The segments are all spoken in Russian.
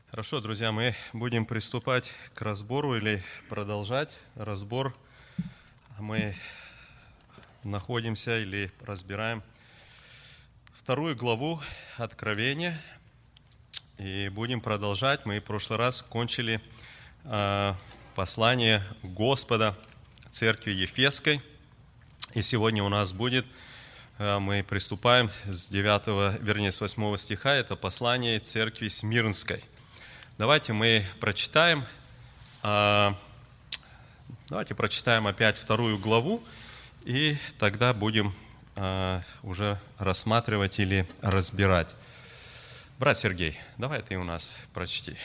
Хорошо, друзья, мы будем приступать к разбору или продолжать разбор. Мы находимся или разбираем вторую главу Откровения и будем продолжать. Мы в прошлый раз кончили послание Господа церкви Ефесской, и сегодня у нас будет, мы приступаем с 8 стиха, это послание церкви Смирнской. Давайте мы прочитаем опять вторую главу, и тогда будем уже рассматривать или разбирать. Брат Сергей, давай ты у нас прочти.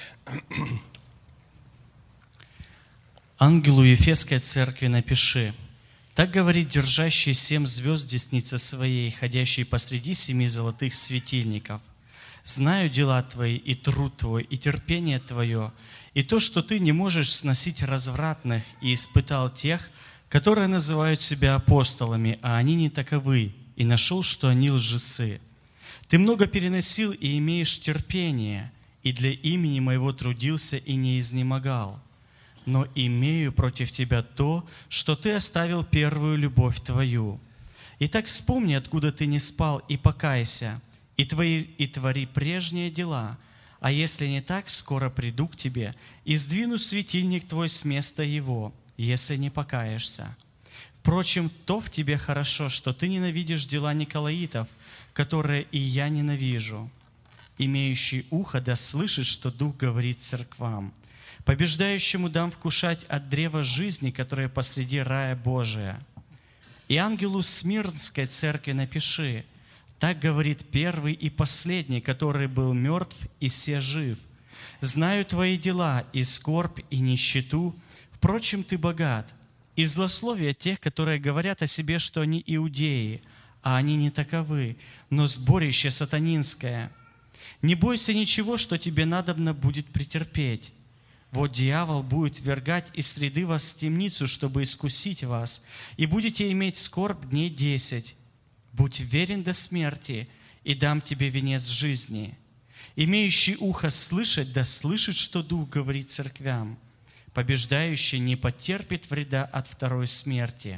«Ангелу Ефесской церкви напиши: так говорит держащий 7 звезд десницы своей, ходящий посреди 7 золотых светильников. Знаю дела твои, и труд твой, и терпение твое, и то, что ты не можешь сносить развратных, и испытал тех, которые называют себя апостолами, а они не таковы, и нашел, что они лжецы. Ты много переносил и имеешь терпение, и для имени моего трудился и не изнемогал. Но имею против тебя то, что ты оставил первую любовь твою. Итак, вспомни, откуда ты не спал, и покайся, и твори прежние дела, а если не так, скоро приду к тебе и сдвину светильник твой с места его, если не покаешься. Впрочем, то в тебе хорошо, что ты ненавидишь дела николаитов, которые и я ненавижу. Имеющий ухо да слышит, что Дух говорит церквам. Побеждающему дам вкушать от древа жизни, которое посреди рая Божия. И ангелу Смирнской церкви напиши: так говорит первый и последний, который был мертв и се жив. Знаю твои дела, и скорбь, и нищету, впрочем, ты богат. И злословие тех, которые говорят о себе, что они иудеи, а они не таковы, но сборище сатанинское. Не бойся ничего, что тебе надобно будет претерпеть. Вот дьявол будет ввергать из среды вас в темницу, чтобы искусить вас, и будете иметь скорбь дней 10. Будь верен до смерти, и дам тебе венец жизни. Имеющий ухо слышать, да слышит, что Дух говорит церквям. Побеждающий не потерпит вреда от второй смерти.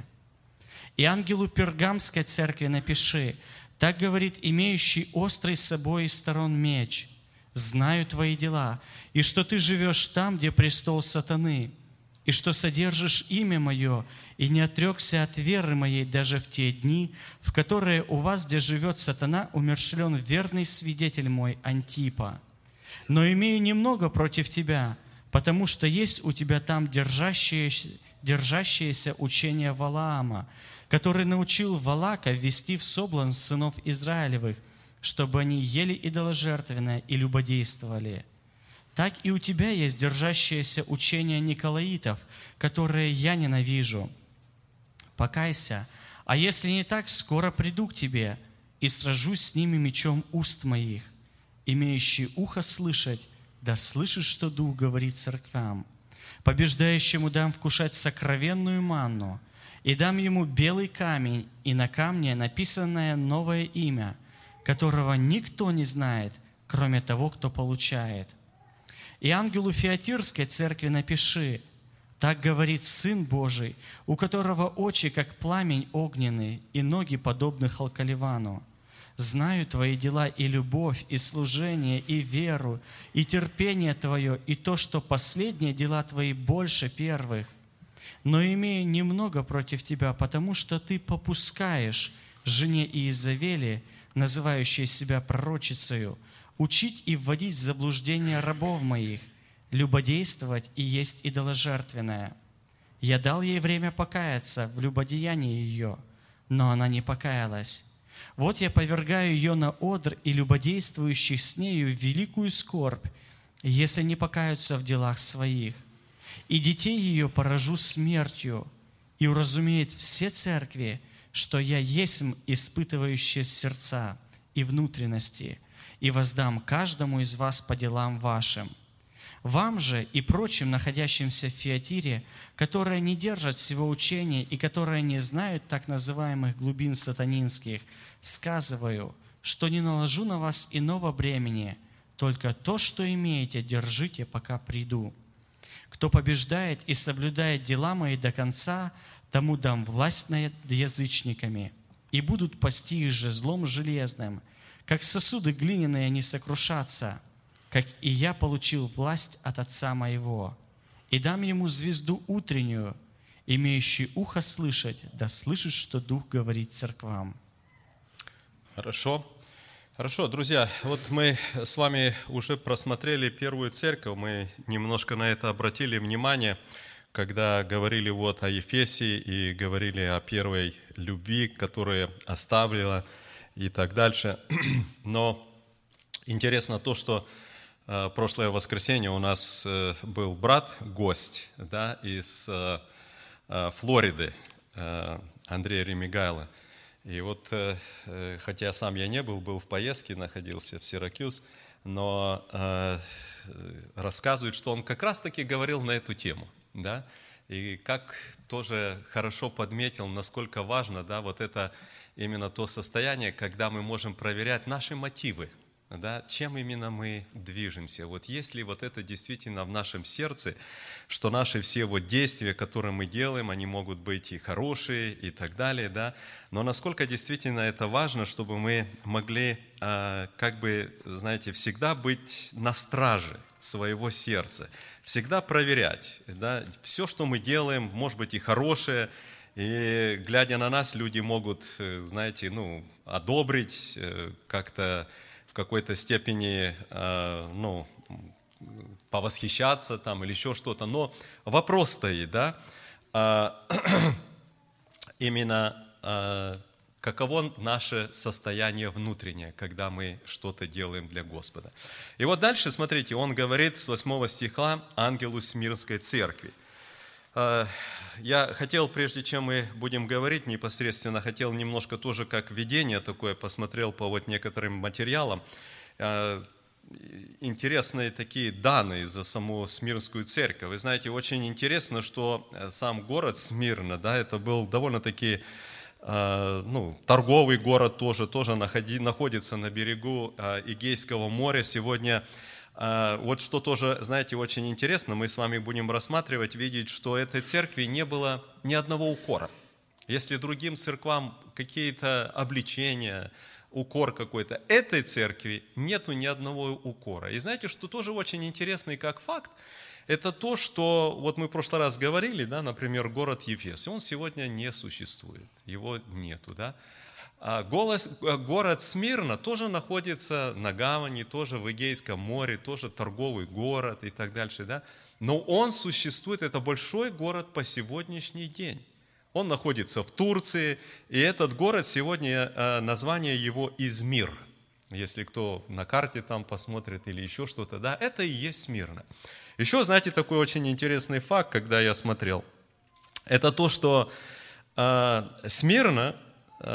И ангелу Пергамской церкви напиши: так говорит имеющий острый с собой из сторон меч. Знаю твои дела, и что ты живешь там, где престол сатаны, и что содержишь имя мое, и не отрекся от веры моей даже в те дни, в которые у вас, где живет сатана, умерщвлен верный свидетель мой Антипа. Но имею немного против тебя, потому что есть у тебя там держащееся учение Валаама, который научил Валака ввести в соблазн сынов Израилевых, чтобы они ели идоложертвенное и любодействовали. Так и у тебя есть держащееся учение николаитов, которые я ненавижу. Покайся, а если не так, скоро приду к тебе и сражусь с ними мечом уст моих. Имеющий ухо слышать, да слышит, что Дух говорит церквям. Побеждающему дам вкушать сокровенную манну, и дам ему белый камень, и на камне написанное новое имя, которого никто не знает, кроме того, кто получает. И ангелу Фиатирской церкви напиши: так говорит Сын Божий, у которого очи, как пламень огненный, и ноги, подобны халкаливану. Знаю твои дела и любовь, и служение, и веру, и терпение твое, и то, что последние дела твои больше первых. Но имею немного против тебя, потому что ты попускаешь жене Иезавели, называющей себя пророчицею, учить и вводить в заблуждение рабов моих, любодействовать и есть идоложертвенное. Я дал ей время покаяться в любодеянии ее, но она не покаялась. Вот я повергаю ее на одр и любодействующих с нею в великую скорбь, если не покаются в делах своих. И детей ее поражу смертью, и уразумеет все церкви, что я есмь испытывающий сердца и внутренности, и воздам каждому из вас по делам вашим. Вам же и прочим, находящимся в Фиатире, которые не держат всего учения и которые не знают так называемых глубин сатанинских, сказываю, что не наложу на вас иного бремени, Только то, что имеете, держите, пока приду. Кто побеждает и соблюдает дела мои до конца, тому дам власть над язычниками, и будут пасти их жезлом железным. Как сосуды глиняные они сокрушатся, как и я получил власть от Отца моего. И дам ему звезду утреннюю, имеющий ухо слышать, да слышит, что Дух говорит церквам». Хорошо. Хорошо, друзья, вот мы с вами уже просмотрели первую церковь, мы немножко на это обратили внимание, когда говорили вот о Ефесе и говорили о первой любви, которая оставила и так дальше. Но интересно то, что прошлое воскресенье у нас был брат, гость, да, из Флориды, Андрей Ремигайло. И вот, хотя сам я не был в поездке, находился в Сиракьюз, но рассказывает, что он как раз-таки говорил на эту тему, да, и как тоже хорошо подметил, насколько важно, да, вот это именно то состояние, когда мы можем проверять наши мотивы, да, чем именно мы движемся. Вот есть ли вот это действительно в нашем сердце, что наши все вот действия, которые мы делаем, они могут быть и хорошие, и так далее, да, но насколько действительно это важно, чтобы мы могли, как бы, знаете, всегда быть на страже своего сердца, всегда проверять, да, все, что мы делаем, может быть и хорошее, и глядя на нас, люди могут, знаете, ну, одобрить, как-то в какой-то степени, ну, повосхищаться там или еще что-то. Но вопрос стоит, да, именно каково наше состояние внутреннее, когда мы что-то делаем для Господа. И вот дальше, смотрите, он говорит с 8 стиха ангелу Смирнской церкви. Я хотел, прежде чем мы будем говорить непосредственно, хотел немножко тоже как введение такое, посмотрел по вот некоторым материалам. Интересные такие данные за саму Смирнскую церковь. Вы знаете, очень интересно, что сам город Смирна, да, это был довольно-таки, ну, торговый город тоже находится на берегу Эгейского моря. Сегодня вот что тоже, знаете, очень интересно, мы с вами будем рассматривать, видеть, что этой церкви не было ни одного укора. Если другим церквам какие-то обличения, укор какой-то, этой церкви нету ни одного укора. И знаете, что тоже очень интересный как факт, это то, что, вот мы в прошлый раз говорили, да, например, город Ефес, он сегодня не существует, его нету, да. Город Смирна тоже находится на гавани, тоже в Эгейском море, тоже торговый город и так дальше, да? Но он существует, это большой город по сегодняшний день. Он находится в Турции, и этот город сегодня, название его Измир. Если кто на карте там посмотрит или еще что-то, да, это и есть Смирна. Еще, знаете, такой очень интересный факт, когда я смотрел, это то, что Смирна,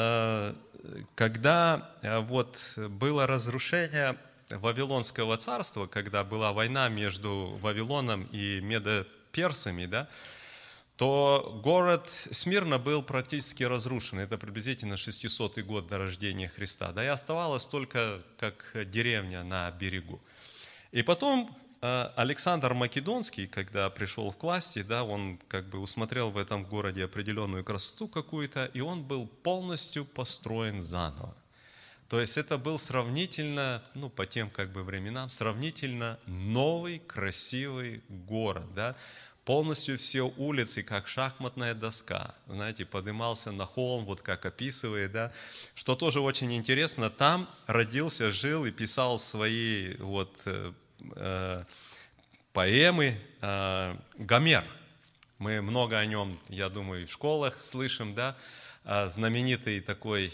когда вот было разрушение Вавилонского царства, когда была война между Вавилоном и медоперсами, да, то город Смирна был практически разрушен. Это приблизительно 600-й год до рождения Христа. Да, и оставалось только как деревня на берегу. И потом Александр Македонский, когда пришел к власти, да, он как бы усмотрел в этом городе определенную красоту какую-то, и он был полностью построен заново. То есть это был сравнительно, ну, по тем как бы временам, сравнительно новый, красивый город, да, полностью все улицы, как шахматная доска, знаете, поднимался на холм, вот как описывает, да, что тоже очень интересно, там родился, жил и писал свои вот поэмы Гомер. Мы много о нем, я думаю, в школах слышим, да, знаменитый такой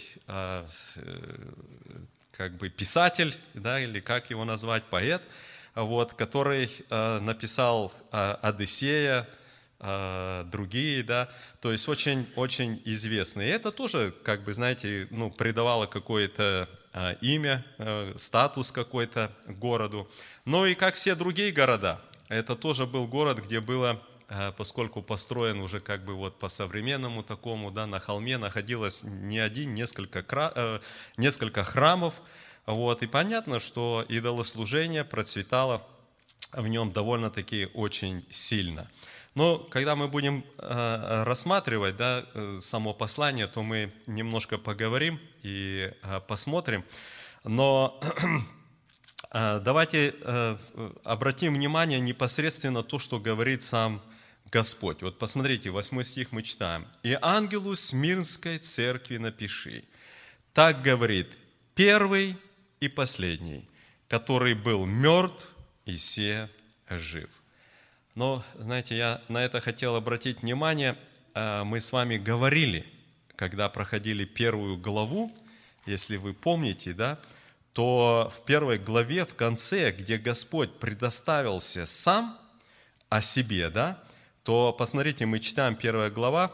как бы писатель, да, или как его назвать, поэт, вот, который написал «Одиссея», другие, да, то есть очень известные. И это тоже, как бы, знаете, ну, придавало какое-то имя, статус какой-то городу. Ну и как все другие города, это тоже был город, где было, поскольку построен уже как бы вот по современному такому, да, на холме находилось не один, несколько храмов, Вот, и понятно, что идолослужение процветало в нем довольно-таки очень сильно. Но когда мы будем рассматривать, да, само послание, то мы немножко поговорим и посмотрим. Но давайте обратим внимание непосредственно на то, что говорит сам Господь. Вот посмотрите, 8 стих мы читаем. «И ангелу Смирнской церкви напиши, так говорит первый и последний, который был мертв и се жив». Но, знаете, я на это хотел обратить внимание. Мы с вами говорили, когда проходили первую главу, если вы помните, да, то в первой главе, в конце, где Господь предоставился сам о себе, да, то, посмотрите, мы читаем 1 глава,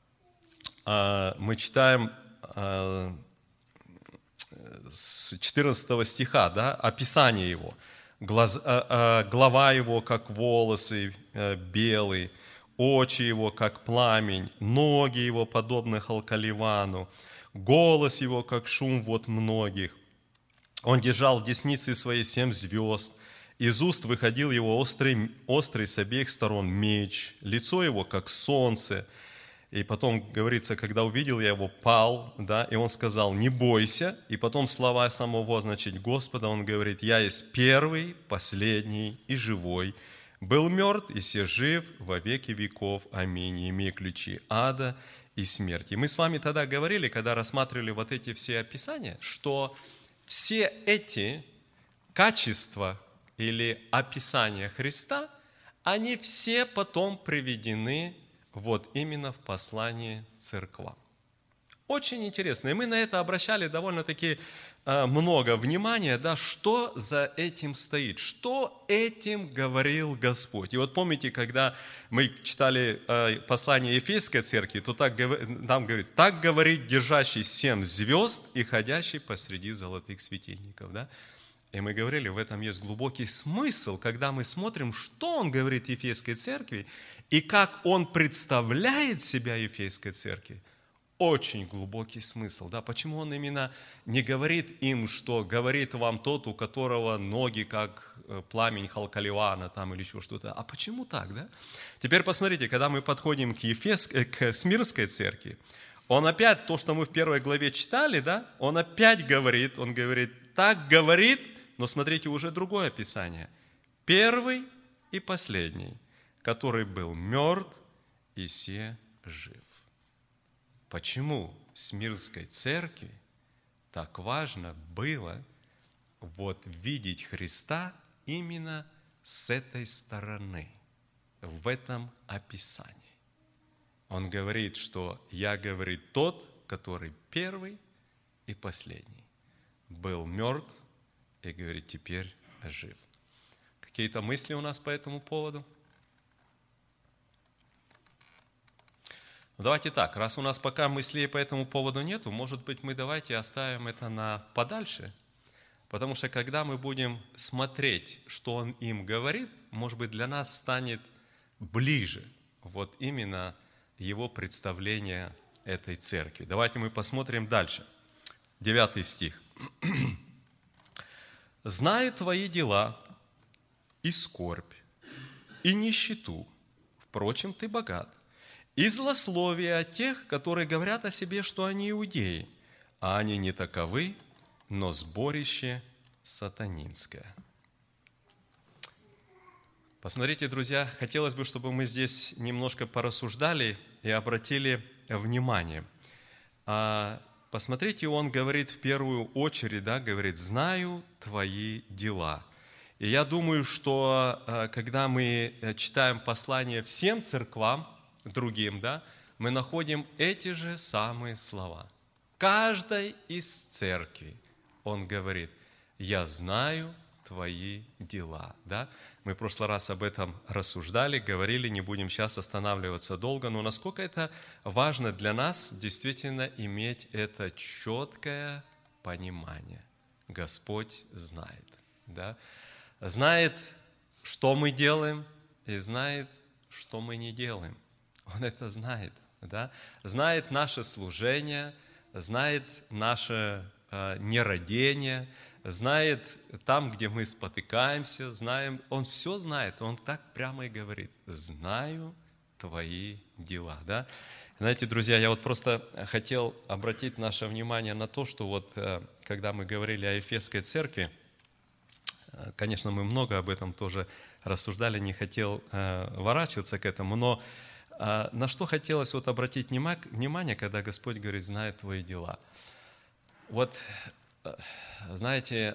мы читаем с 14 стиха, да, описание его. Голова его, как волосы белые, очи его, как пламень, ноги его, подобны халкаливану, голос его, как шум вод многих. Он держал в деснице своей 7 звезд, из уст выходил его острый с обеих сторон меч, лицо его, как солнце. И потом говорится, когда увидел я его, пал, да, и он сказал, не бойся. И потом слова самого, значит, Господа, он говорит, я есть первый, последний и живой. Был мертв, и се жив во веки веков. Аминь. И имея ключи ада и смерти. И мы с вами тогда говорили, когда рассматривали вот эти все описания, что все эти качества или описания Христа, они все потом приведены вот именно в послании церквам. Очень интересно. И мы на это обращали довольно-таки много внимания, да, что за этим стоит, что этим говорил Господь. И вот помните, когда мы читали послание Ефесской церкви, то там говорит, так говорит держащий 7 звезд и ходящий посреди золотых светильников. Да? И мы говорили, в этом есть глубокий смысл, когда мы смотрим, что он говорит Ефесской церкви, и как он представляет себя Ефесской церкви. Очень глубокий смысл. Да? Почему он именно не говорит им, что говорит вам тот, у которого ноги как пламень халкаливана там, или еще что-то. А почему так? Да? Теперь посмотрите, когда мы подходим к Смирнской церкви, он опять, то, что мы в первой главе читали, да, он опять говорит, так говорит, но смотрите, уже другое описание. Первый и последний, который был мертв и се жив. Почему Смирнской церкви так важно было вот видеть Христа именно с этой стороны, в этом описании? Он говорит, что я, говорит, тот, который первый и последний, был мертв и, говорит, теперь жив. Какие-то мысли у нас по этому поводу? Давайте так, раз у нас пока мыслей по этому поводу нету, может быть, мы давайте оставим это на подальше, потому что когда мы будем смотреть, что он им говорит, может быть, для нас станет ближе вот именно его представление этой церкви. Давайте мы посмотрим дальше. 9 стих. «Знаю твои дела и скорбь, и нищету, впрочем, ты богат, и злословие от тех, которые говорят о себе, что они иудеи, а они не таковы, но сборище сатанинское». Посмотрите, друзья, хотелось бы, чтобы мы здесь немножко порассуждали и обратили внимание. Посмотрите, он говорит в первую очередь, да, говорит, «знаю твои дела». И я думаю, что когда мы читаем послание всем церквам, другим, да, мы находим эти же самые слова. Каждой из церквей он говорит, «Я знаю твои дела». Да? Мы в прошлый раз об этом рассуждали, говорили, не будем сейчас останавливаться долго, но насколько это важно для нас действительно иметь это четкое понимание. Господь знает. Да? Знает, что мы делаем, и знает, что мы не делаем. Он это знает, да? Знает наше служение, знает наше нерадение, знает там, где мы спотыкаемся, знаем, Он все знает, Он так прямо и говорит: знаю твои дела, да? Знаете, друзья, я вот просто хотел обратить наше внимание на то, что вот когда мы говорили о Ефесской церкви, конечно, мы много об этом тоже рассуждали, не хотел ворачиваться к этому, но на что хотелось вот обратить внимание, когда Господь говорит: знает твои дела. Вот, знаете,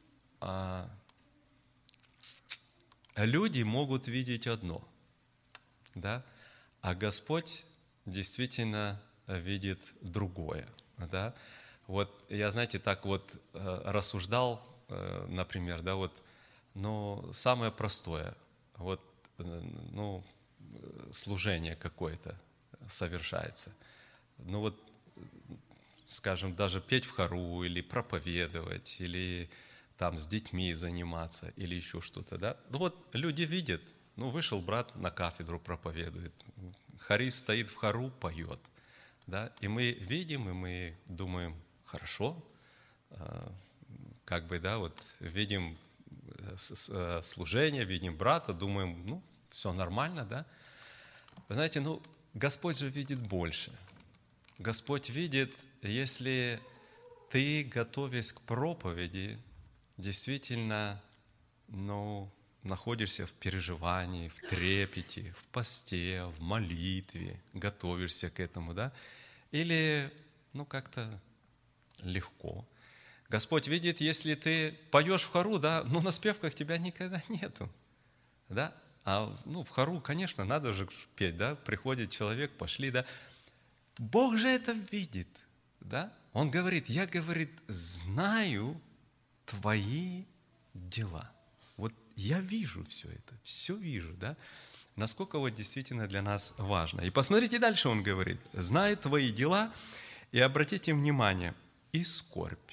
люди могут видеть одно, да, а Господь действительно видит другое, да. Вот я, знаете, так вот рассуждал, например, да, вот, ну, самое простое, вот, ну, служение какое-то совершается. Ну вот, скажем, даже петь в хору, или проповедовать, или там с детьми заниматься, или еще что-то, да. Ну вот люди видят, ну вышел брат на кафедру, проповедует, хорист стоит в хору, поет, да, и мы видим, и мы думаем: хорошо, как бы, да, вот видим служение, видим брата, думаем: ну, все нормально, да. Вы знаете, ну, Господь же видит больше. Господь видит, если ты, готовясь к проповеди, действительно, ну, находишься в переживании, в трепете, в посте, в молитве, готовишься к этому, да, или, ну, как-то легко. Господь видит, если ты поешь в хору, да, ну, на спевках тебя никогда нету, да, а, ну, в хору, конечно, надо же петь, да, приходит человек, пошли, да. Бог же это видит, да. Он говорит: я, говорит, знаю твои дела. Вот я вижу все это, все вижу, да. Насколько вот действительно для нас важно. И посмотрите дальше, он говорит: знает твои дела, и обратите внимание, и скорбь.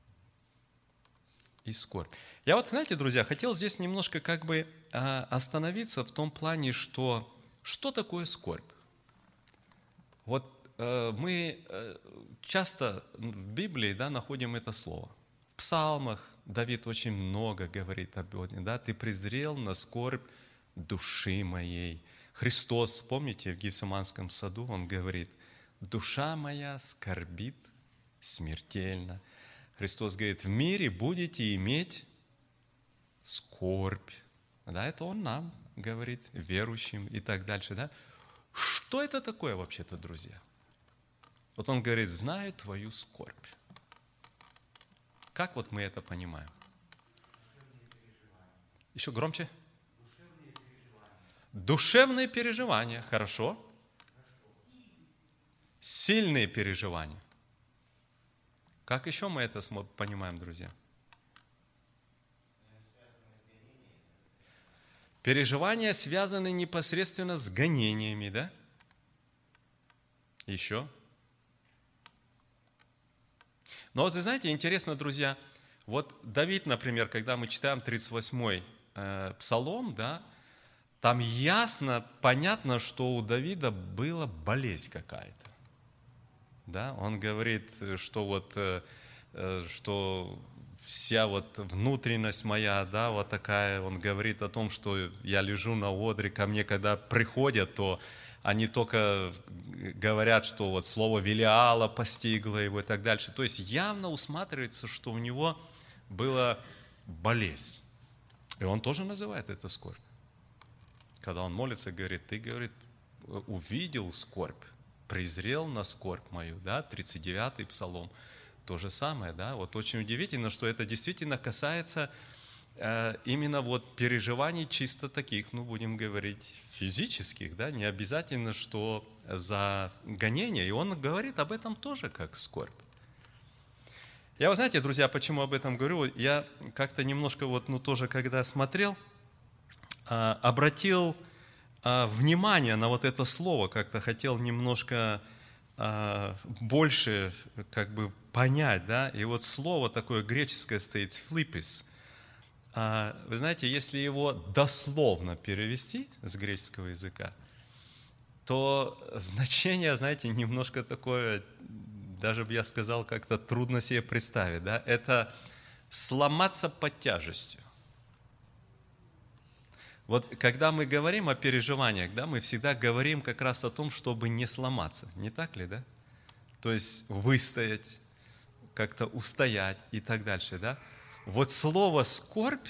И скорбь. Я вот, знаете, друзья, хотел здесь немножко как бы остановиться в том плане, что такое скорбь? Вот мы часто в Библии, да, находим это слово. В псалмах Давид очень много говорит об этом, да, ты презрел на скорбь души моей. Христос, помните, в Гефсиманском саду он говорит: душа моя скорбит смертельно. Христос говорит: в мире будете иметь скорбь. Да, это Он нам говорит, верующим и так дальше. Да? Что это такое вообще-то, друзья? Вот Он говорит: знаю твою скорбь. Как вот мы это понимаем? Еще громче. Душевные переживания. Хорошо. Сильные переживания. Как еще мы это понимаем, друзья? Переживания связаны непосредственно с гонениями, да? Еще? Но вот, вы знаете, интересно, друзья, вот Давид, например, когда мы читаем 38-й псалом, да, там ясно, понятно, что у Давида была болезнь какая-то. Да? Он говорит, что вот, что вся вот внутренность моя, да, вот такая, он говорит о том, что я лежу на одре, ко мне когда приходят, то они только говорят, что вот слово Велиала постигло его и так дальше. То есть явно усматривается, что у него была болезнь. И он тоже называет это скорбь. Когда он молится, говорит: ты, говорит, увидел скорбь, презрел на скорбь мою, да, 39-й псалом. То же самое, да, вот очень удивительно, что это действительно касается именно вот переживаний чисто таких, ну, будем говорить, физических, да, не обязательно, что за гонение, и он говорит об этом тоже как скорбь. Я, вы знаете, друзья, почему об этом говорю, я как-то немножко вот, ну, тоже, когда смотрел, обратил внимание на вот это слово, как-то хотел немножко больше как бы понять, да, и вот слово такое греческое стоит «флипис». Вы знаете, если его дословно перевести с греческого языка, то значение, знаете, немножко такое, даже бы я сказал, как-то трудно себе представить, да, это сломаться под тяжестью. Вот когда мы говорим о переживаниях, да, мы всегда говорим как раз о том, чтобы не сломаться. Не так ли, да? То есть выстоять, как-то устоять и так дальше, да? Вот слово «скорбь»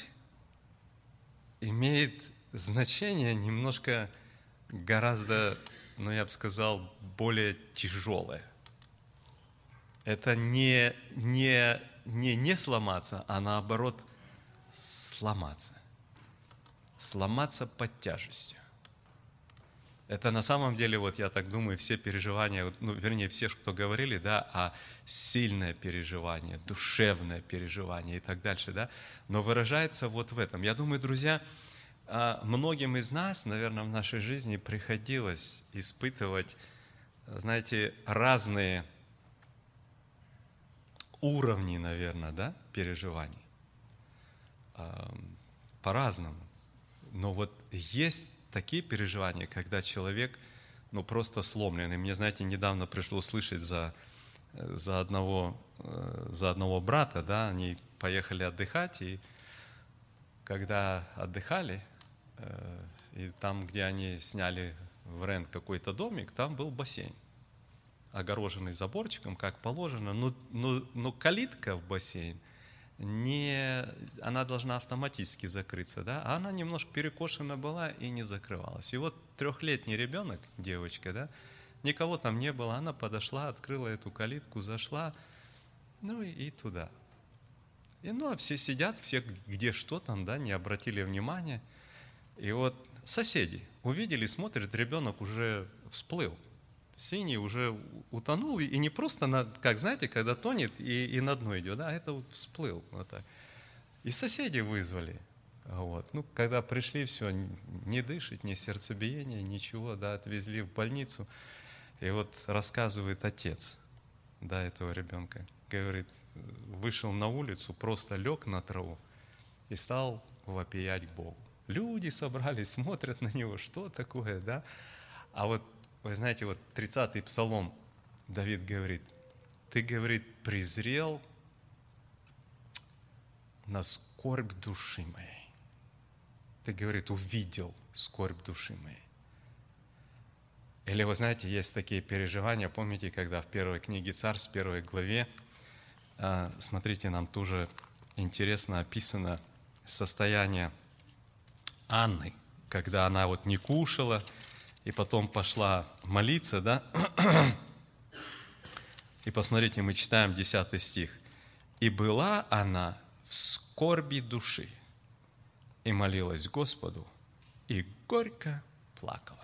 имеет значение немножко гораздо, ну, я бы сказал, более тяжелое. Это не сломаться, а наоборот сломаться. Сломаться под тяжестью. Это на самом деле, вот я так думаю, все переживания, ну, вернее, все, кто говорили, да, о сильное переживание, душевное переживание и так дальше, да, но выражается вот в этом. Я думаю, друзья, многим из нас, наверное, в нашей жизни приходилось испытывать, знаете, разные уровни, наверное, да, переживаний. По-разному. Но вот есть такие переживания, когда человек, ну, просто сломлен. И мне, знаете, недавно пришлось слышать за одного брата, да, они поехали отдыхать, и когда отдыхали, и там, где они сняли в рент какой-то домик, там был бассейн, огороженный заборчиком, как положено, но калитка в бассейн, она должна автоматически закрыться, да, а она немножко перекошена была и не закрывалась. И вот 3-летний ребенок, девочка, да, никого там не было, она подошла, открыла эту калитку, зашла, ну и туда. И, ну, а все сидят, все где что там, да, не обратили внимания. И вот соседи увидели, смотрят, ребенок уже всплыл. Синий уже утонул, и не просто, как знаете, когда тонет и на дно идет, да, это вот всплыл. Вот так. И соседи вызвали. Вот. Ну, когда пришли, все, не дышит, ни сердцебиение, ничего, да, отвезли в больницу. И вот рассказывает отец, да, этого ребенка, говорит, вышел на улицу, просто лег на траву и стал вопиять к Богу. Люди собрались, смотрят на него, что такое, да. А вот вы знаете, вот 30-й псалом, Давид говорит, ты, говорит, презрел на скорбь души моей. Ты, говорит, увидел скорбь души моей. Или вы знаете, есть такие переживания, помните, когда в первой книге Царств, в 1 главе, смотрите, нам тоже интересно описано состояние Анны, когда она вот не кушала, и потом пошла молиться, да? И посмотрите, мы читаем 10 стих. «И была она в скорби души, и молилась Господу, и горько плакала».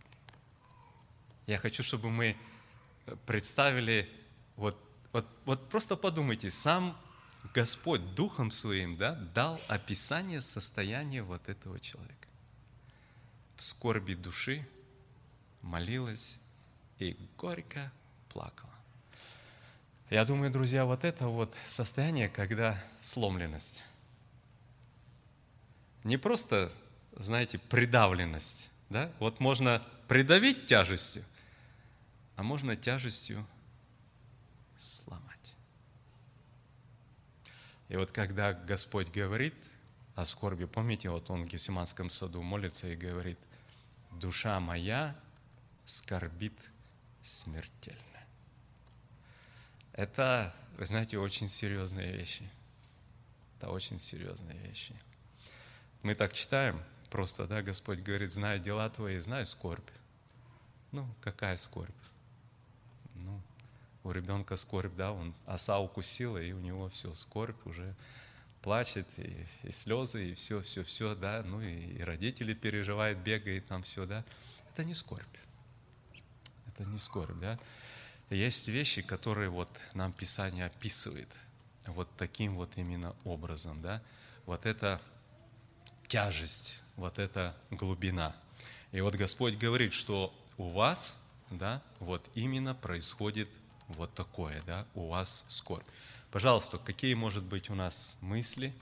Я хочу, чтобы мы представили, вот просто подумайте, сам Господь Духом Своим, да, дал описание состояния вот этого человека. В скорби души молилась и горько плакала. Я думаю, друзья, вот это вот состояние, когда сломленность. Не просто, знаете, придавленность, да? Вот можно придавить тяжестью, а можно тяжестью сломать. И вот когда Господь говорит о скорби, помните, вот Он в Гефсиманском саду молится и говорит, «Душа моя скорбит смертельно». Это, вы знаете, очень серьезные вещи. Это очень серьезные вещи. Мы так читаем, просто, да, Господь говорит, знаю дела твои, знаю скорбь. Ну, какая скорбь? Ну, у ребенка скорбь, да, он оса укусила, и у него все, скорбь уже плачет, и слезы, и все, да, ну и родители переживают, бегают там все, да. Это не скорбь. Это не скорбь, да. Есть вещи, которые вот нам Писание описывает вот таким вот именно образом, да. Вот это тяжесть, вот эта глубина. И вот Господь говорит, что у вас, да, вот именно происходит вот такое, да, у вас скорбь. Пожалуйста, какие, может быть, у нас мысли?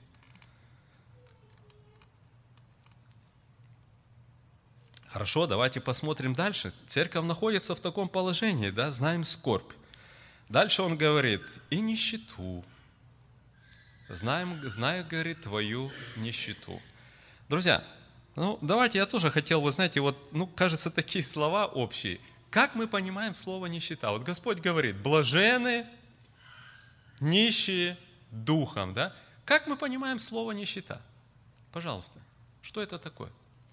Хорошо, давайте посмотрим дальше. Церковь находится в таком положении, да, знаем скорбь. Дальше он говорит, и нищету. знаю, говорит, твою нищету. Друзья, давайте я тоже хотел, вы знаете, кажется, такие слова общие. Как мы понимаем слово нищета? Вот Господь говорит, блаженны, нищие духом, да? Как мы понимаем слово нищета? Пожалуйста, что это такое?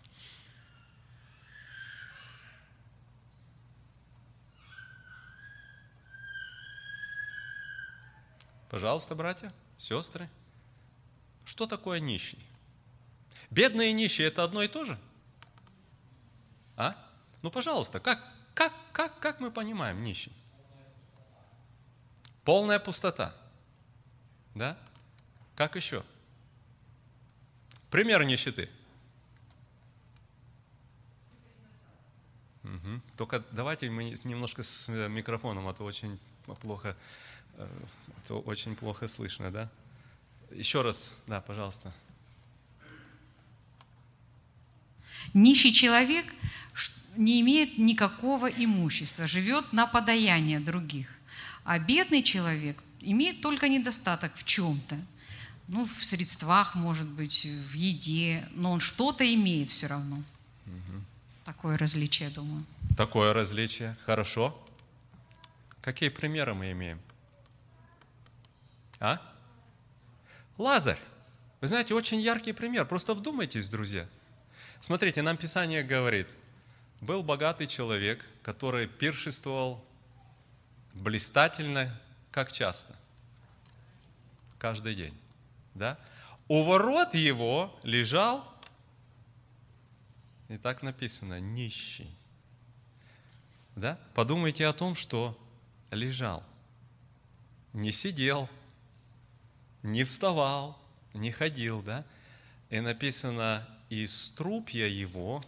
Пожалуйста, братья, сестры, что такое нищий? Бедные и нищие – это одно и то же? Пожалуйста, как мы понимаем нищий? Полная пустота. Да? Как еще? Пример нищеты. Только давайте мы немножко с микрофоном, а то очень плохо слышно, да? Еще раз, да, пожалуйста. Нищий человек не имеет никакого имущества, живет на подаяние других. А бедный человек имеет только недостаток в чем-то. В средствах, может быть, в еде, но он что-то имеет все равно. Такое различие, думаю. Такое различие. Хорошо. Какие примеры мы имеем? Лазарь. Вы знаете, очень яркий пример. Просто вдумайтесь, друзья. Смотрите, нам Писание говорит, был богатый человек, который пиршествовал блистательно, как часто? Каждый день. Да? У ворот его лежал, и так написано, нищий. Да? Подумайте о том, что лежал. Не сидел, не вставал, не ходил. Да? И написано, из трупья его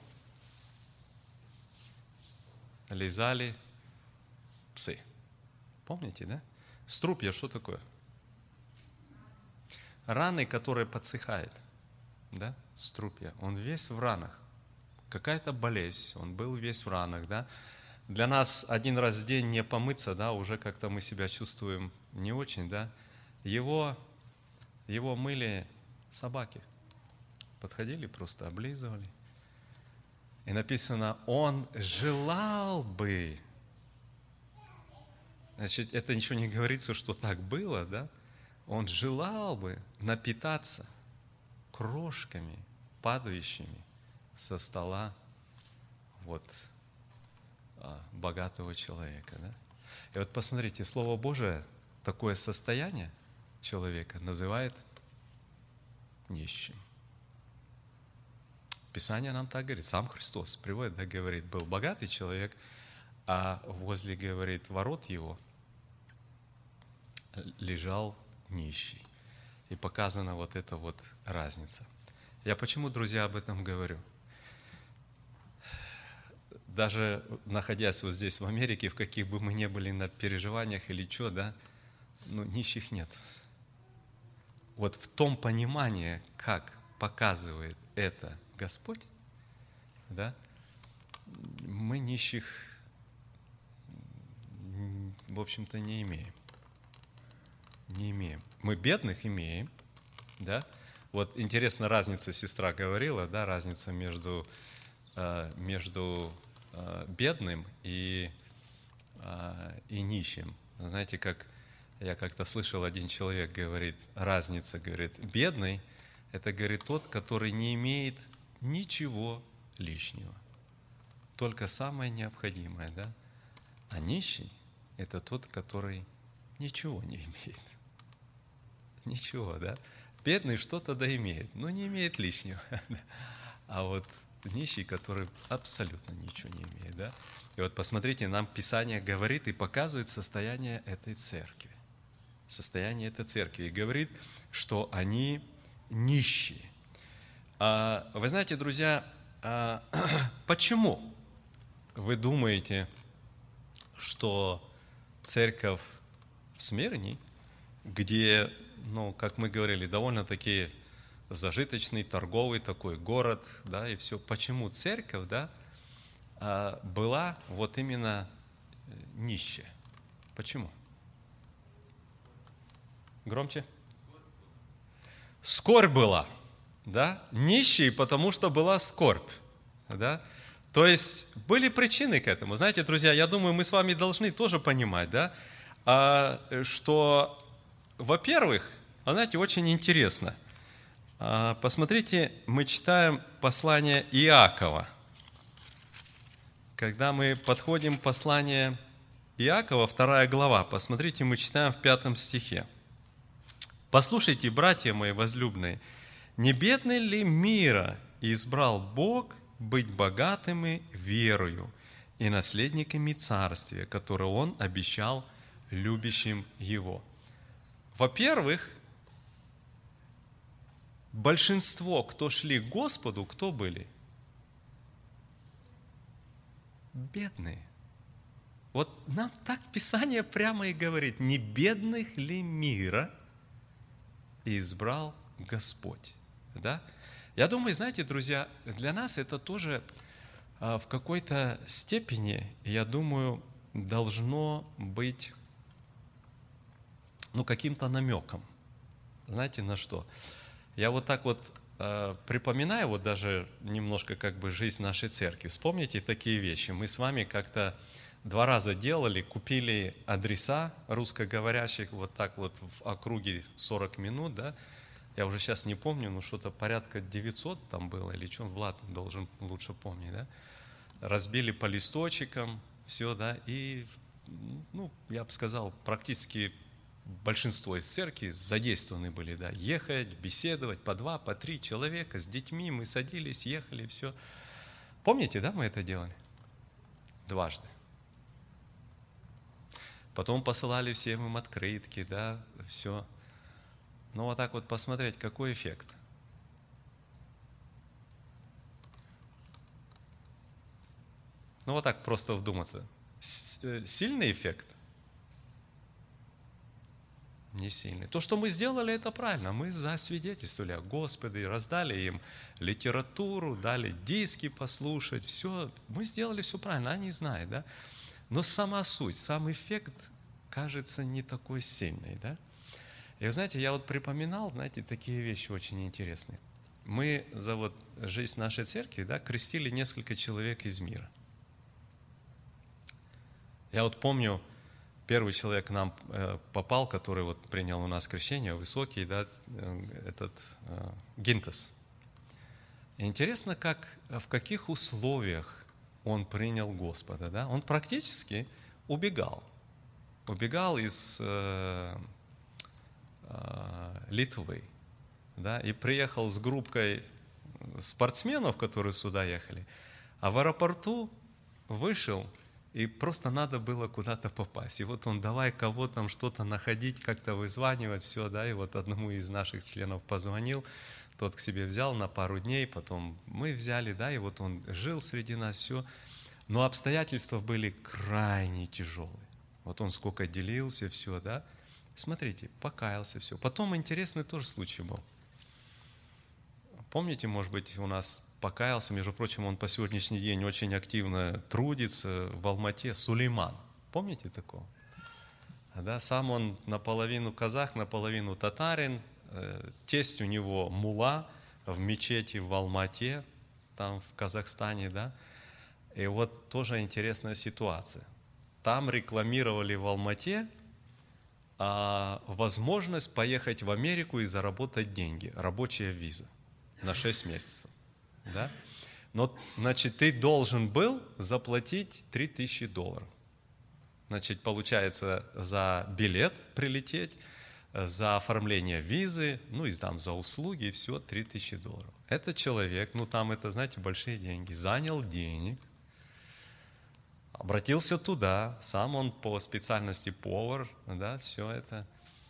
лизали псы. Помните, да? Струпья что такое? Раны, которые подсыхают. Да? Струпья. Он весь в ранах. Какая-то болезнь, он был весь в ранах. Да? Для нас один раз в день не помыться, да, уже как-то мы себя чувствуем не очень. Да? Его мыли собаки. Подходили, просто облизывали. И написано, он желал бы. Значит, это ничего не говорится, что так было, да? Он желал бы напитаться крошками, падающими со стола богатого человека. Да? И вот посмотрите, Слово Божие такое состояние человека называет нищим. Писание нам так говорит, сам Христос приводит, да, говорит, был богатый человек, а возле, говорит, ворот его лежал нищий. И показана эта разница. Я почему, друзья, об этом говорю? Даже находясь здесь, в Америке, в каких бы мы ни были на переживаниях или что, да, нищих нет. В том понимании, как показывает это Господь, да, мы нищих, в общем-то, не имеем. Не имеем. Мы бедных имеем, да. Интересно, разница, сестра говорила, да, разница между бедным и нищим. Знаете, как я как-то слышал, один человек говорит, разница, говорит, бедный – это, говорит, тот, который не имеет ничего лишнего, только самое необходимое, да? А нищий – это тот, который ничего не имеет. Ничего, да? Бедный что-то да имеет, но не имеет лишнего. А нищий, который абсолютно ничего не имеет, да? И посмотрите, нам Писание говорит и показывает состояние этой церкви. Состояние этой церкви. И говорит, что они нищие. Вы знаете, друзья, почему вы думаете, что церковь в Смирне, где, как мы говорили, довольно-таки зажиточный, торговый такой город, да, и все, почему церковь, да, была именно нищая? Почему? Громче. скорбь была, да? Нищий, потому что была скорбь, да? То есть были причины к этому. Знаете, друзья, я думаю, мы с вами должны тоже понимать, да, что, во-первых, знаете, очень интересно. Посмотрите, мы читаем послание Иакова. Когда мы подходим к посланию Иакова, 2 глава, посмотрите, мы читаем в 5 стихе. «Послушайте, братья мои возлюбленные, не бедный ли мира избрал Бог быть богатыми верою и наследниками царствия, которое Он обещал любящим Его». Во-первых, большинство, кто шли к Господу, кто были? Бедные. Вот нам так Писание прямо и говорит, не бедных ли мира избрал Господь? Да? Я думаю, знаете, друзья, для нас это тоже в какой-то степени, я думаю, должно быть каким-то намеком. Знаете, на что? Я вот так вот припоминаю вот даже немножко жизнь нашей церкви. Вспомните такие вещи. Мы с вами как-то 2 раза делали, купили адреса русскоговорящих вот так вот в округе 40 минут, да. Я уже сейчас не помню, что-то порядка 900 там было, или что, Влад должен лучше помнить, да. Разбили по листочкам, все, да, и, я бы сказал, практически большинство из церкви задействованы были, да, ехать, беседовать, по 2, по 3 человека с детьми, мы садились, ехали, все. Помните, да, мы это делали? 2. Потом посылали всем им открытки, да, все. Но вот так вот посмотреть, какой эффект. Вот так просто вдуматься. Сильный эффект? Не сильный. То, что мы сделали, это правильно. Мы засвидетельствовали о Господе, раздали им литературу, дали диски послушать, все. Мы сделали все правильно, они знают, да. Но сама суть, сам эффект, кажется, не такой сильный, да. И вы знаете, я вот припоминал, знаете, такие вещи очень интересные. Мы за вот жизнь нашей церкви, да, крестили несколько человек из мира. Я вот помню, первый человек к нам попал, который вот принял у нас крещение, высокий, да, этот Гинтес. И интересно, в каких условиях он принял Господа, да? Он практически убегал из Литвы, да, и приехал с группкой спортсменов, которые сюда ехали, а в аэропорту вышел, и просто надо было куда-то попасть. И вот он, давай кого там что-то находить, как-то вызванивать, все, да, и вот одному из наших членов позвонил, тот к себе взял на пару дней, потом мы взяли, да, и вот он жил среди нас, все. Но обстоятельства были крайне тяжелые. Вот он сколько делился, все, да. Смотрите, покаялся, все. Потом интересный тоже случай был. Помните, может быть, у нас покаялся, между прочим, он по сегодняшний день очень активно трудится в Алмате, Сулейман. Помните такого? Да, сам он наполовину казах, наполовину татарин. Тесть у него мулла в мечети в Алмате, там в Казахстане, да. И вот тоже интересная ситуация. Там рекламировали в Алмате возможность поехать в Америку и заработать деньги, рабочая виза на 6 месяцев. Да? Но, значит, ты должен был заплатить $3000. Значит, получается, за билет прилететь, за оформление визы, и там за услуги, и все, $3000. Этот человек, там это, знаете, большие деньги, занял денег, обратился туда, сам он по специальности повар, да, все это,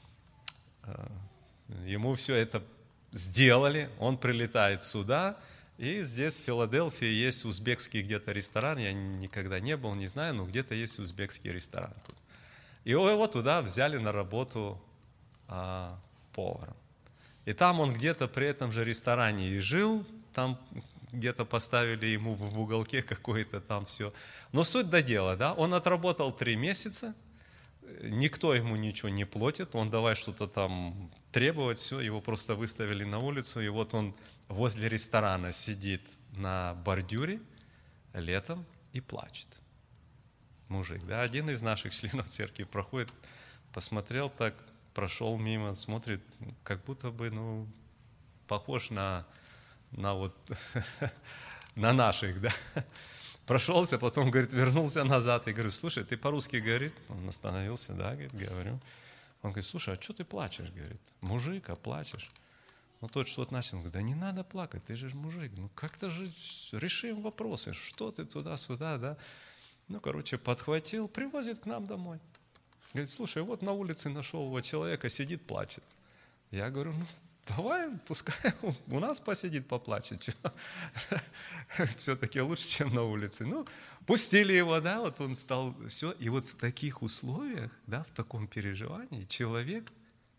ему все это сделали, он прилетает сюда, и здесь в Филадельфии есть узбекский где-то ресторан, я никогда не был, не знаю, но где-то есть узбекский ресторан тут. И его туда взяли на работу поваром. И там он где-то при этом же ресторане и жил, там где-то поставили ему в уголке какое-то там все. Но суть до дела, да, он отработал 3 месяца, никто ему ничего не платит, он давай что-то там требовать все, его просто выставили на улицу, и вот он возле ресторана сидит на бордюре летом и плачет. Мужик, да, один из наших членов церкви проходит, посмотрел так, прошел мимо, смотрит, как будто бы, похож на вот, на наших, да. Прошелся, потом, говорит, вернулся назад и говорю, слушай, ты по-русски, говорит, он остановился, да, говорит, говорю. Он говорит, слушай, а что ты плачешь, говорит, мужик, а плачешь? Тот что-то начал, он говорит, да не надо плакать, ты же мужик, как-то же решим вопросы, что ты туда-сюда, да. Подхватил, привозит к нам домой. Говорит, слушай, вот на улице нашел его человека, сидит, плачет. Я говорю, давай, пускай у нас посидит, поплачет. Все-таки лучше, чем на улице. Пустили его, да, вот он стал, все. И вот в таких условиях, да, в таком переживании человек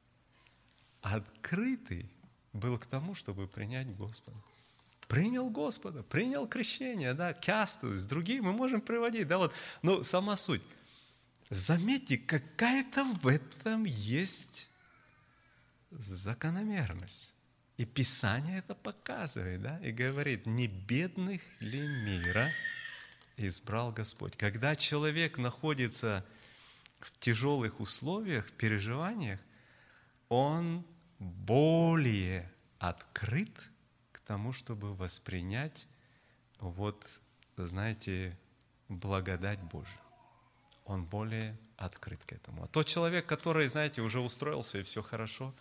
открытый был к тому, чтобы принять Господа. Принял Господа, принял крещение, да, кастус, другие мы можем приводить, да, вот, сама суть. Заметьте, какая-то в этом есть закономерность. И Писание это показывает, да, и говорит, не бедных ли мира избрал Господь. Когда человек находится в тяжелых условиях, в переживаниях, он более открыт к тому, чтобы воспринять, благодать Божию. Он более открыт к этому. А тот человек, который, уже устроился и все хорошо,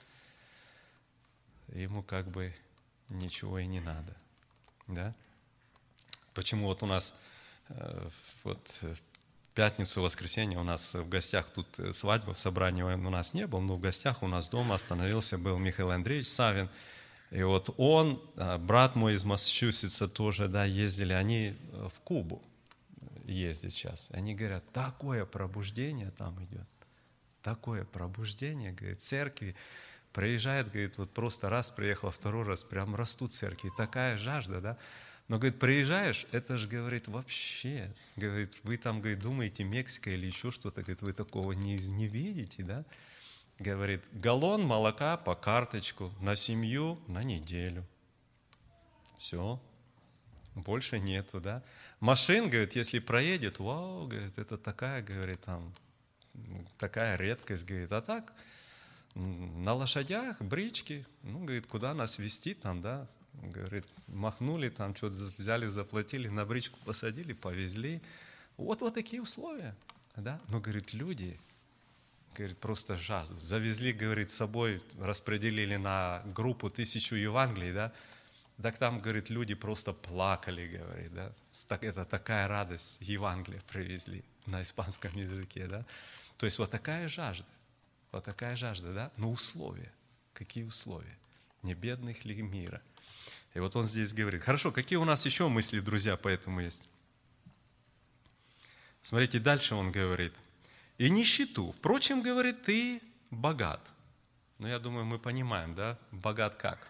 ему ничего и не надо. Да? Почему у нас в пятницу, воскресенье у нас в гостях тут свадьба, в собрании у нас не был, но в гостях у нас дома остановился был Михаил Андреевич Савин. И он, брат мой из Массачусетса тоже, да, ездили, они в Кубу ездят сейчас. Они говорят, такое пробуждение там идет, такое пробуждение, говорит, церкви. Приезжает, говорит, вот просто раз приехал, второй раз, прям растут церкви, такая жажда, да. Но, говорит, приезжаешь, это же, говорит, вообще, говорит, вы там, говорит, думаете, Мексика или еще что-то, говорит, вы такого не видите, да. Говорит, галлон молока по карточку на семью на неделю. Все, больше нету, да. Машин, говорит, если проедет, вау, говорит, это такая, говорит, там, такая редкость, говорит, а так на лошадях, брички, говорит, куда нас везти там, да, говорит, махнули там, что-то взяли, заплатили, на бричку посадили, повезли. Вот такие условия, да. Но, говорит, люди, говорит, просто жаждут. Завезли, говорит, с собой, распределили на группу 1000 Евангелий, да. Так там, говорит, люди просто плакали, говорит, да. Это такая радость, Евангелие привезли на испанском языке, да. То есть вот такая жажда, да. Но условия, какие условия? Не бедных ли мира? И вот он здесь говорит. Хорошо, какие у нас еще мысли, друзья, по этому есть? Смотрите, дальше он говорит. И нищету. Впрочем, говорит, ты богат. Я думаю, мы понимаем, да? Богат как?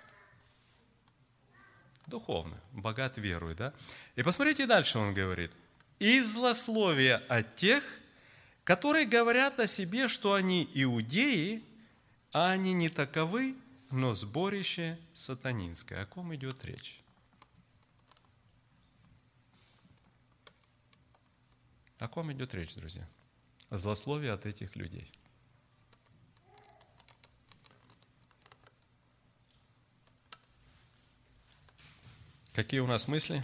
Духовно. Богат верой, да? И посмотрите, дальше он говорит. И злословие от тех, которые говорят о себе, что они иудеи, а они не таковы, но сборище сатанинское. О ком идет речь? О ком идет речь, друзья? О злословии от этих людей. Какие у нас мысли?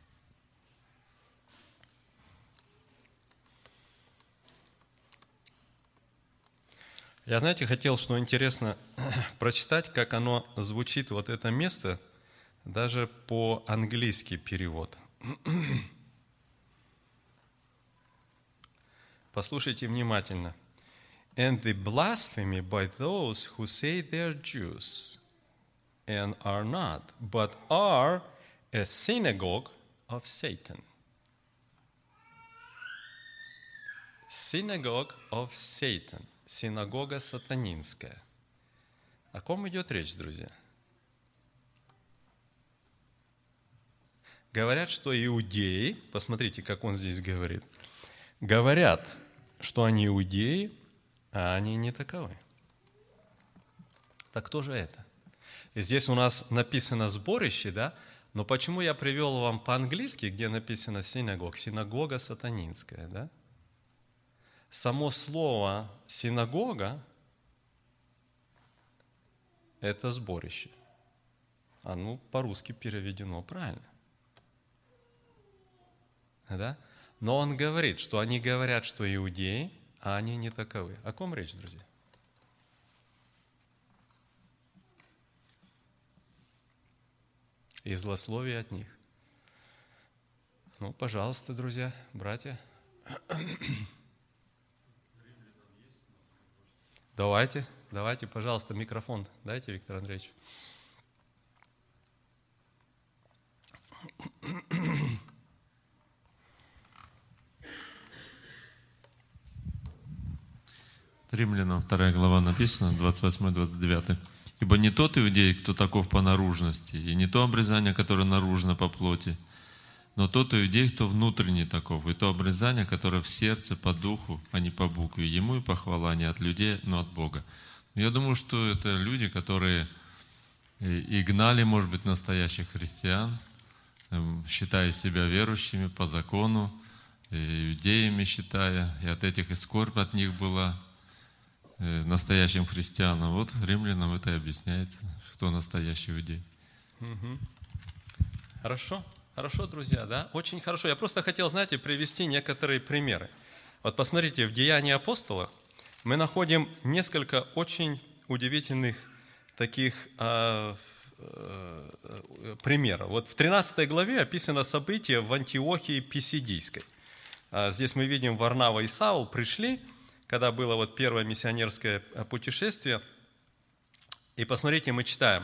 Я, хотел, что интересно, прочитать, как оно звучит, вот это место, даже по-английски перевод. Послушайте внимательно. And the blasphemy by those who say they're Jews and are not, but are a synagogue of Satan. Synagogue of Satan. Синагога сатанинская. О ком идет речь, друзья? Говорят, что иудеи, посмотрите, как он здесь говорит, говорят, что они иудеи, а они не таковы. Так кто же это? И здесь у нас написано «сборище», да? Но почему я привел вам по-английски, где написано «синагог»? Синагога сатанинская, да? Само слово «синагога» – это сборище. Оно по-русски переведено правильно. Да? Но он говорит, что они говорят, что иудеи, а они не таковы. О ком речь, друзья? И злословие от них. Ну, пожалуйста, друзья, братья. Давайте, пожалуйста, микрофон дайте, Виктор Андреевич. Римлянам 2 глава написано, 28-29. «Ибо не тот иудей, кто таков по наружности, и не то обрезание, которое наружно по плоти, но тот иудей, кто внутренний таков, и то обрезание, которое в сердце по духу, а не по букве. Ему и похвала не от людей, но от Бога». Я думаю, что это люди, которые и гнали, может быть, настоящих христиан, считая себя верующими по закону, и иудеями считая, и от этих и скорбь от них была настоящим христианам. Вот римлянам это и объясняется, кто настоящий иудей. Хорошо, друзья, да? Очень хорошо. Я просто хотел, знаете, привести некоторые примеры. Вот посмотрите, в Деянии апостолов мы находим несколько очень удивительных таких примеров. Вот в 13 главе описано событие в Антиохии Писидийской. Здесь мы видим, Варнава и Саул пришли, когда было вот первое миссионерское путешествие. И посмотрите, мы читаем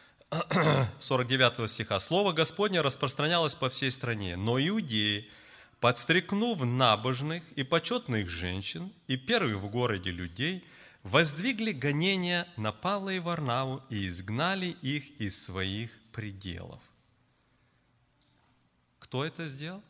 49 стиха. «Слово Господне распространялось по всей стране, но иудеи, подстрекнув набожных и почетных женщин и первых в городе людей, воздвигли гонения на Павла и Варнаву и изгнали их из своих пределов». Кто это сделал?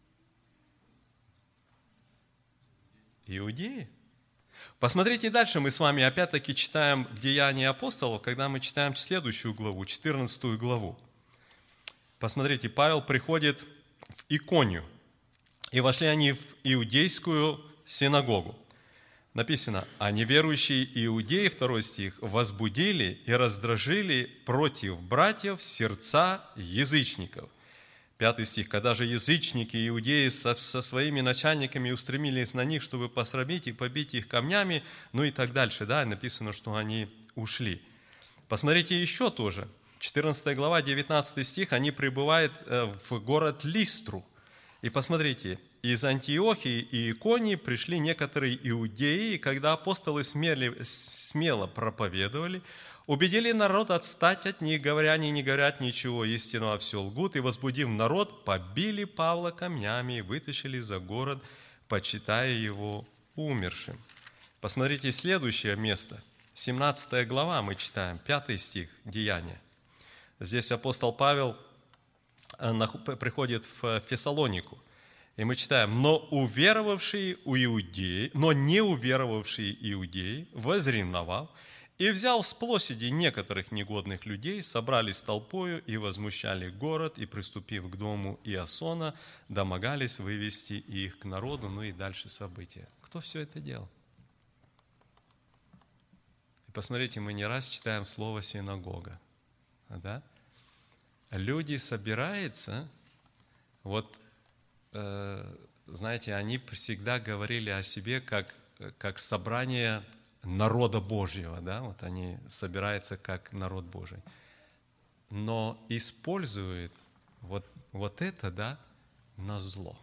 Иудеи. Посмотрите дальше, мы с вами опять-таки читаем Деяния апостолов, когда мы читаем следующую главу, 14 главу. Посмотрите, Павел приходит в Иконию, и вошли они в иудейскую синагогу. Написано, а неверующие иудеи, 2 стих, возбудили и раздражили против братьев сердца язычников. 5 стих, когда же язычники и иудеи со своими начальниками устремились на них, чтобы посрамить и побить их камнями, ну и так дальше, да, написано, что они ушли. Посмотрите еще тоже, 14 глава, 19 стих, они прибывают в город Листру. И посмотрите, из Антиохии и Иконии пришли некоторые иудеи, и когда апостолы смело проповедовали, убедили народ отстать от них, говоря, они не говорят ничего истинного, а все лгут, и, возбудив народ, побили Павла камнями и вытащили за город, почитая его умершим. Посмотрите следующее место, 17 глава мы читаем, 5 стих, Деяния. Здесь апостол Павел приходит в Фессалонику, и мы читаем, но не уверовавшие иудеи, возревновав, и взял с площади некоторых негодных людей, собрались толпою и возмущали город, и, приступив к дому Иасона, домогались вывести их к народу, ну и дальше события. Кто все это делал? И посмотрите, мы не раз читаем слово «синагога». Да? Люди собираются, вот, знаете, они всегда говорили о себе как собрание народа Божьего, да, вот они собираются как народ Божий, но используют вот это, да, на зло.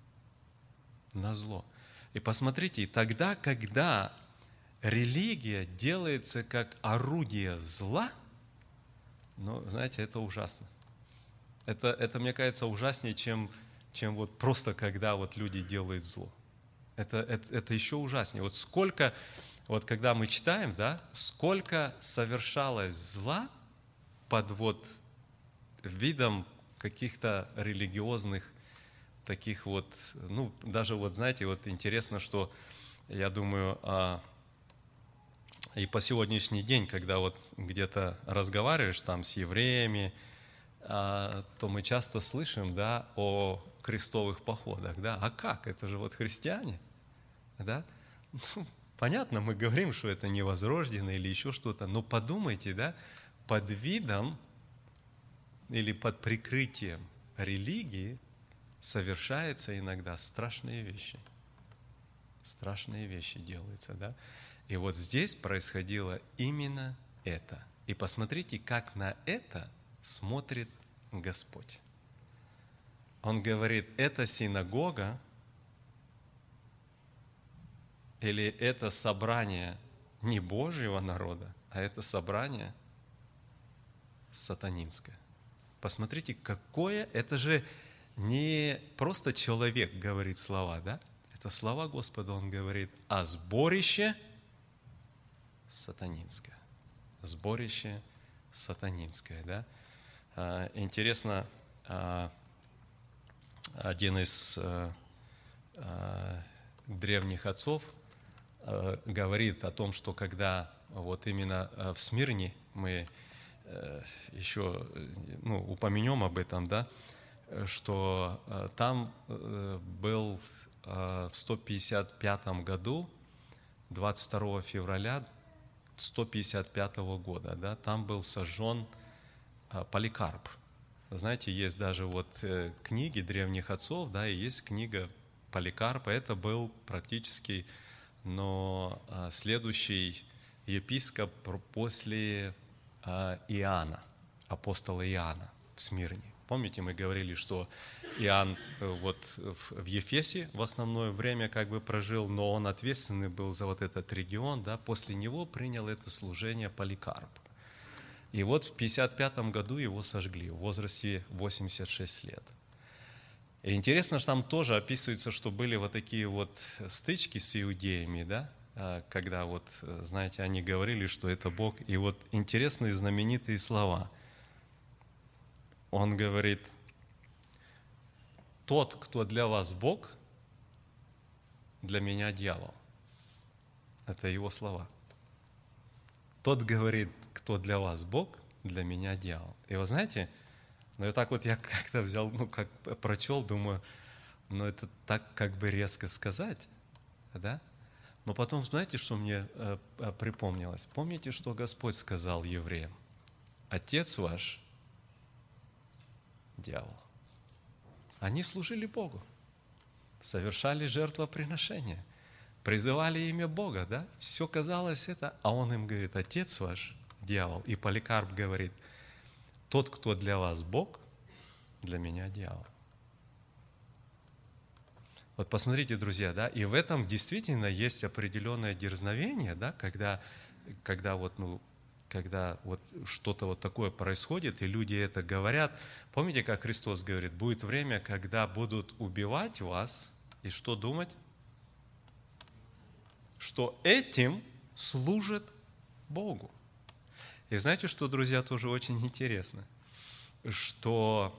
И посмотрите, тогда, когда религия делается как орудие зла, ну, знаете, это ужасно. Это, мне кажется, ужаснее, чем вот просто когда вот люди делают зло. Это еще ужаснее. Вот сколько, вот когда мы читаем, да, сколько совершалось зла под вот видом каких-то религиозных таких вот, ну, даже вот, знаете, вот интересно, что, я думаю, И по сегодняшний день, когда вот где-то разговариваешь там с евреями, то мы часто слышим, да, о крестовых походах, да, а как, это же вот христиане, да, понятно, мы говорим, что это невозрожденное или еще что-то, но подумайте, да, под видом или под прикрытием религии совершаются иногда страшные вещи. Страшные вещи делаются, да. И вот здесь происходило именно это. И посмотрите, как на это смотрит Господь. Он говорит, это синагога или это собрание не Божьего народа, а это собрание сатанинское. Посмотрите, какое, это же не просто человек говорит слова, да? Это слова Господа, Он говорит, а сборище сатанинское. Сборище сатанинское, да? Интересно, один из древних отцов говорит о том, что когда вот именно в Смирне, мы еще упомянем об этом, да, что там был в 155 году, 22 февраля 155 года, да, там был сожжен Поликарп. Знаете, есть даже вот книги древних отцов, да, и есть книга Поликарпа. Это был практически, но следующий епископ после Иоанна, апостола Иоанна в Смирне. Помните, мы говорили, что Иоанн вот в Ефесе в основное время как бы прожил, но он ответственный был за вот этот регион, да, после него принял это служение Поликарп. И вот в 55 году его сожгли в возрасте 86 лет. И интересно, что там тоже описывается, что были вот такие вот стычки с иудеями, да, когда вот, знаете, они говорили, что это Бог. И вот интересные знаменитые слова. Он говорит, тот, кто для вас Бог, для меня дьявол. Это его слова. Тот говорит, кто для вас Бог, для меня дьявол. И вы знаете, я так вот я как-то взял, как прочел, думаю, это так как бы резко сказать, да? Но потом, знаете, что мне припомнилось? Помните, что Господь сказал евреям? Отец ваш дьявол. Они служили Богу, совершали жертвоприношения, призывали имя Бога, да? Все казалось это, а он им говорит, отец ваш дьявол. И Поликарп говорит, тот, кто для вас Бог, для меня дьявол. Вот посмотрите, друзья, да, и в этом действительно есть определенное дерзновение, да, когда что-то вот такое происходит, и люди это говорят. Помните, как Христос говорит, будет время, когда будут убивать вас, и что думать? Что этим служит Богу. И знаете, что, друзья, тоже очень интересно? Что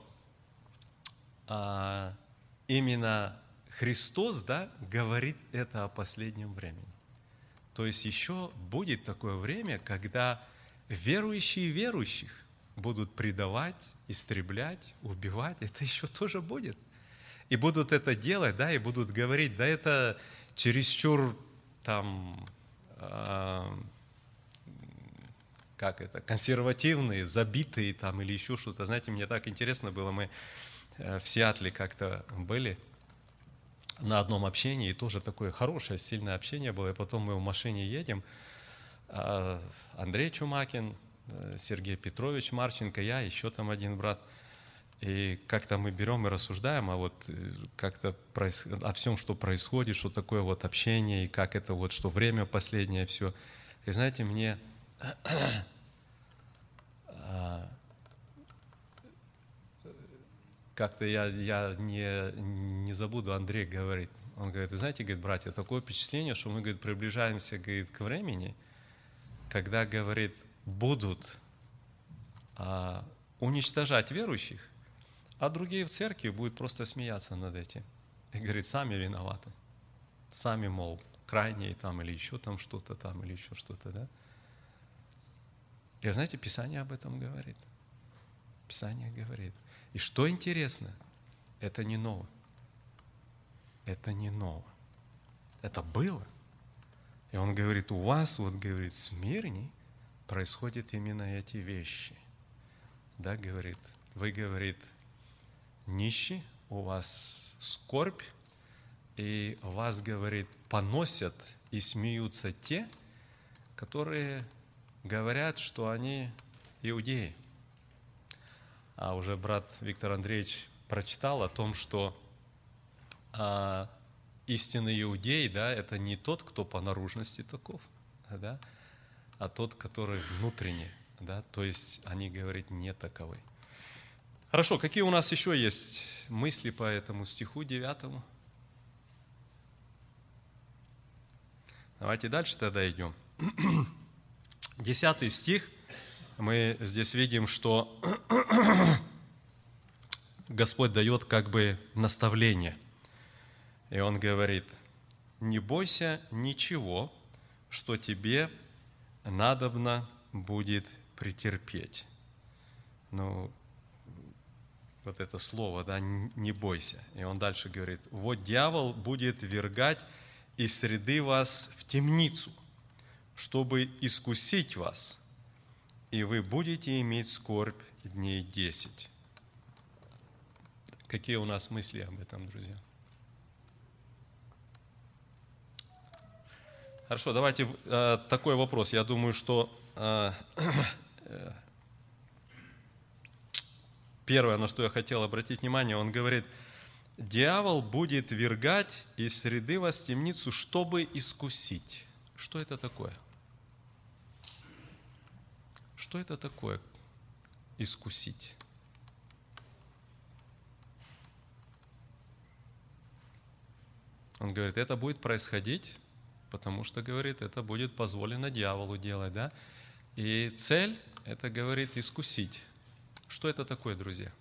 именно Христос, да, говорит это о последнем времени. То есть еще будет такое время, когда верующие верующих будут предавать, истреблять, убивать. Это еще тоже будет. И будут это делать, да, и будут говорить, да, это чересчур там, консервативные, забитые там или еще что-то. Знаете, мне так интересно было, мы в Сиэтле как-то были на одном общении, и тоже такое хорошее, сильное общение было, и потом мы в машине едем, Андрей Чумакин, Сергей Петрович Марченко, я, еще там один брат, и как-то мы берем и рассуждаем, а вот как-то о всем, что происходит, что такое вот общение, и как это вот, что время последнее, все. И знаете, мне как-то я не забуду, Андрей говорит, он говорит, вы знаете, говорит, братья, такое впечатление, что мы, говорит, приближаемся, говорит, к времени, когда, говорит, будут уничтожать верующих, а другие в церкви будут просто смеяться над этим. И говорит, сами виноваты. Сами, мол, крайние там, или еще там что-то там, или еще что-то, да? И вы знаете, Писание об этом говорит. Писание говорит. И что интересно, это не ново. Это не ново. Это было. И он говорит, у вас, вот говорит, в Смирне происходят именно эти вещи. Да, говорит, вы, говорит, нищие, у вас скорбь, и вас, говорит, поносят и смеются те, которые говорят, что они иудеи. А уже брат Виктор Андреевич прочитал о том, что истинный иудей, да, это не тот, кто по наружности таков, да, а тот, который внутренне, да, то есть они, говорят, не таковы. Хорошо, какие у нас еще есть мысли по этому стиху 9? Давайте дальше тогда идем. 10 стих, мы здесь видим, что Господь дает как бы наставление. И Он говорит, не бойся ничего, что тебе надобно будет претерпеть. Ну, вот это слово, да, не бойся. И Он дальше говорит, вот дьявол будет ввергать из среды вас в темницу, чтобы искусить вас, и вы будете иметь скорбь дней 10. Какие у нас мысли об этом, друзья? Хорошо, давайте такой вопрос. Я думаю, что первое, на что я хотел обратить внимание, он говорит, дьявол будет ввергать из среды вас в темницу, чтобы искусить. Что это такое? Что это такое искусить? Он говорит, это будет происходить, потому что, говорит, это будет позволено дьяволу делать, да? И цель, это, говорит, искусить. Что это такое, друзья?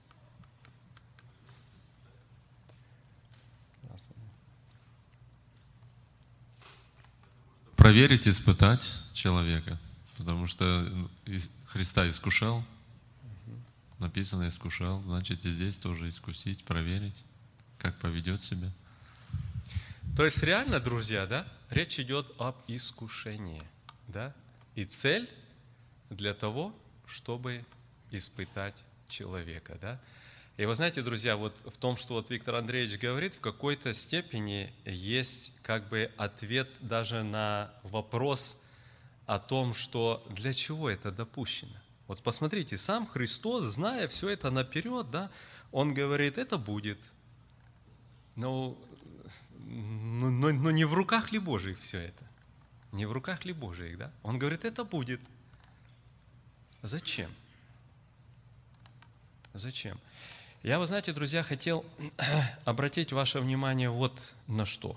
Проверить, испытать человека, потому что Христа искушал, написано искушал, значит и здесь тоже искусить, проверить, как поведет себя. То есть реально, друзья, да, речь идет об искушении, да, и цель для того, чтобы испытать человека, да. И вы знаете, друзья, вот в том, что вот Виктор Андреевич говорит, в какой-то степени есть как бы ответ даже на вопрос о том, что для чего это допущено. Вот посмотрите, сам Христос, зная все это наперед, да, Он говорит, это будет. Но не в руках ли Божьих все это? Не в руках ли Божьих, да? Он говорит, это будет. Зачем? Зачем? Я, вы знаете, друзья, хотел обратить ваше внимание вот на что.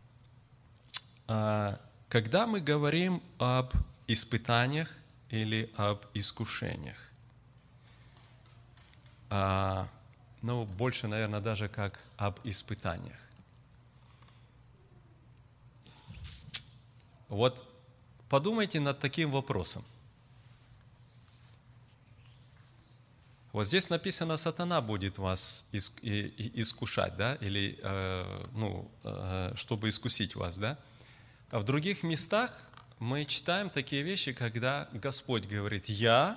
Когда мы говорим об испытаниях или об искушениях, ну, больше, наверное, даже как об испытаниях. Вот подумайте над таким вопросом. Вот здесь написано, сатана будет вас искушать, да, или, чтобы искусить вас, да. А в других местах мы читаем такие вещи, когда Господь говорит, я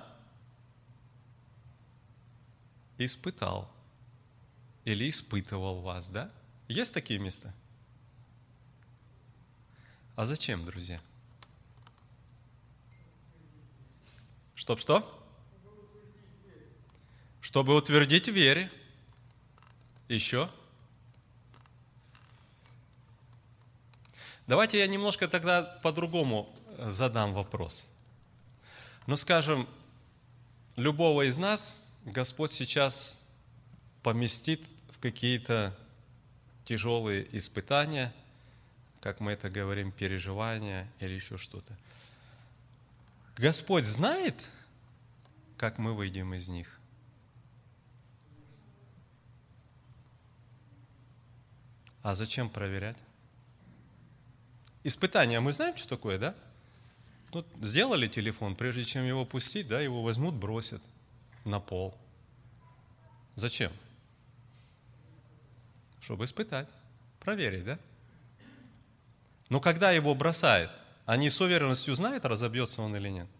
испытал или испытывал вас, да. Есть такие места? А зачем, друзья? Чтоб что? Чтобы утвердить в вере. Еще? Давайте я немножко тогда по-другому задам вопрос. Ну, скажем, любого из нас Господь сейчас поместит в какие-то тяжелые испытания, как мы это говорим, переживания или еще что-то. Господь знает, как мы выйдем из них? А зачем проверять? Испытание мы знаем, что такое, да? Вот сделали телефон, прежде чем его пустить, да, его возьмут, бросят на пол. Зачем? Чтобы испытать, проверить, да? Но когда его бросают, они с уверенностью знают, разобьется он или нет?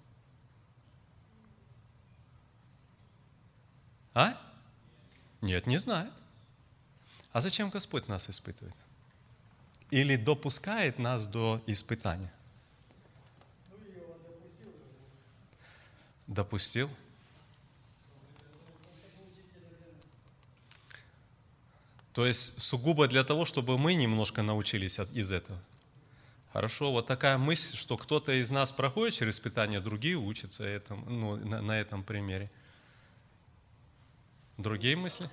А? Нет, не знает. А зачем Господь нас испытывает? Или допускает нас до испытания? Допустил? То есть сугубо для того, чтобы мы немножко научились из этого. Хорошо, вот такая мысль, что кто-то из нас проходит через испытания, другие учатся этому, ну, на этом примере. Другие мысли?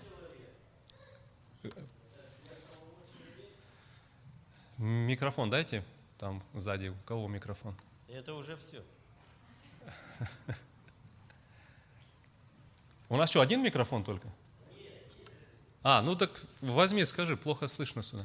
Микрофон дайте, там сзади, у кого микрофон? Это уже все. У нас что, один микрофон только? Ну так возьми, скажи, плохо слышно сюда.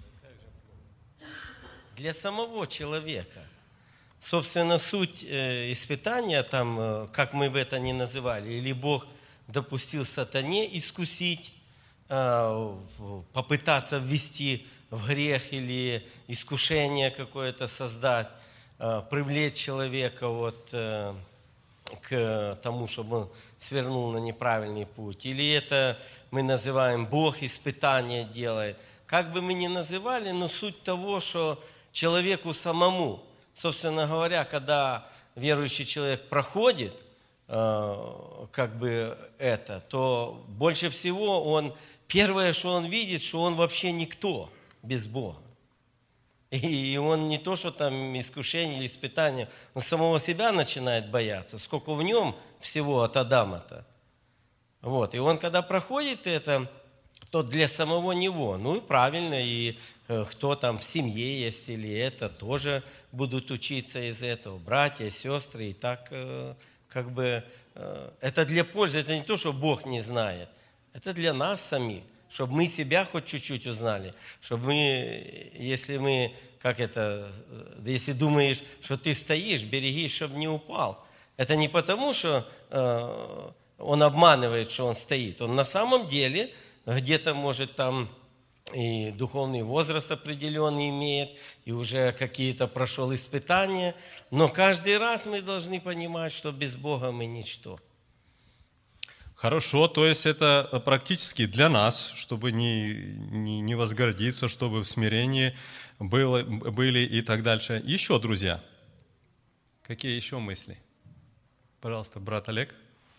Для самого человека. Собственно, суть испытания, там, как мы бы это ни называли, или Бог допустил сатане искусить, попытаться ввести в грех или искушение какое-то создать, привлечь человека вот к тому, чтобы он свернул на неправильный путь. Или это мы называем Бог испытание делает. Как бы мы ни называли, но суть того, что человеку самому, собственно говоря, когда верующий человек проходит как бы это, то больше всего он, первое, что он видит, что он вообще никто без Бога. И он не то, что там искушение или испытание, он самого себя начинает бояться, сколько в нем всего от Адама-то. Вот. И он, когда проходит это, то для самого него, ну и правильно, и кто там в семье есть или это, тоже будут учиться из этого, братья, сестры, и так как бы это для пользы, это не то, что Бог не знает, это для нас самих, чтобы мы себя хоть чуть-чуть узнали, чтобы мы, если мы, если думаешь, что ты стоишь, берегись, чтобы не упал. Это не потому, что он обманывает, что он стоит, он на самом деле где-то может там и духовный возраст определенный имеет, и уже какие-то прошел испытания, но каждый раз мы должны понимать, что без Бога мы ничто. Хорошо, то есть это практически для нас, чтобы не возгордиться, чтобы в смирении были и так дальше. Еще, друзья, какие еще мысли? Пожалуйста, брат Олег.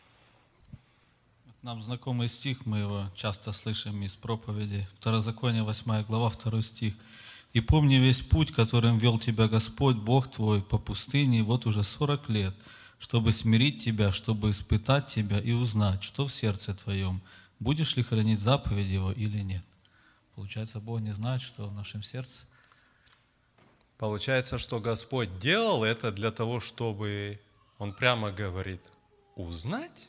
Нам знакомый стих, мы его часто слышим из проповеди. Второзаконие, 8 глава, 2 стих. «И помни весь путь, которым вел тебя Господь, Бог твой, по пустыне, вот уже 40 лет, чтобы смирить тебя, чтобы испытать тебя и узнать, что в сердце твоем, будешь ли хранить заповеди его или нет». Получается, Бог не знает, что в нашем сердце. Получается, что Господь делал это для того, чтобы, Он прямо говорит, узнать?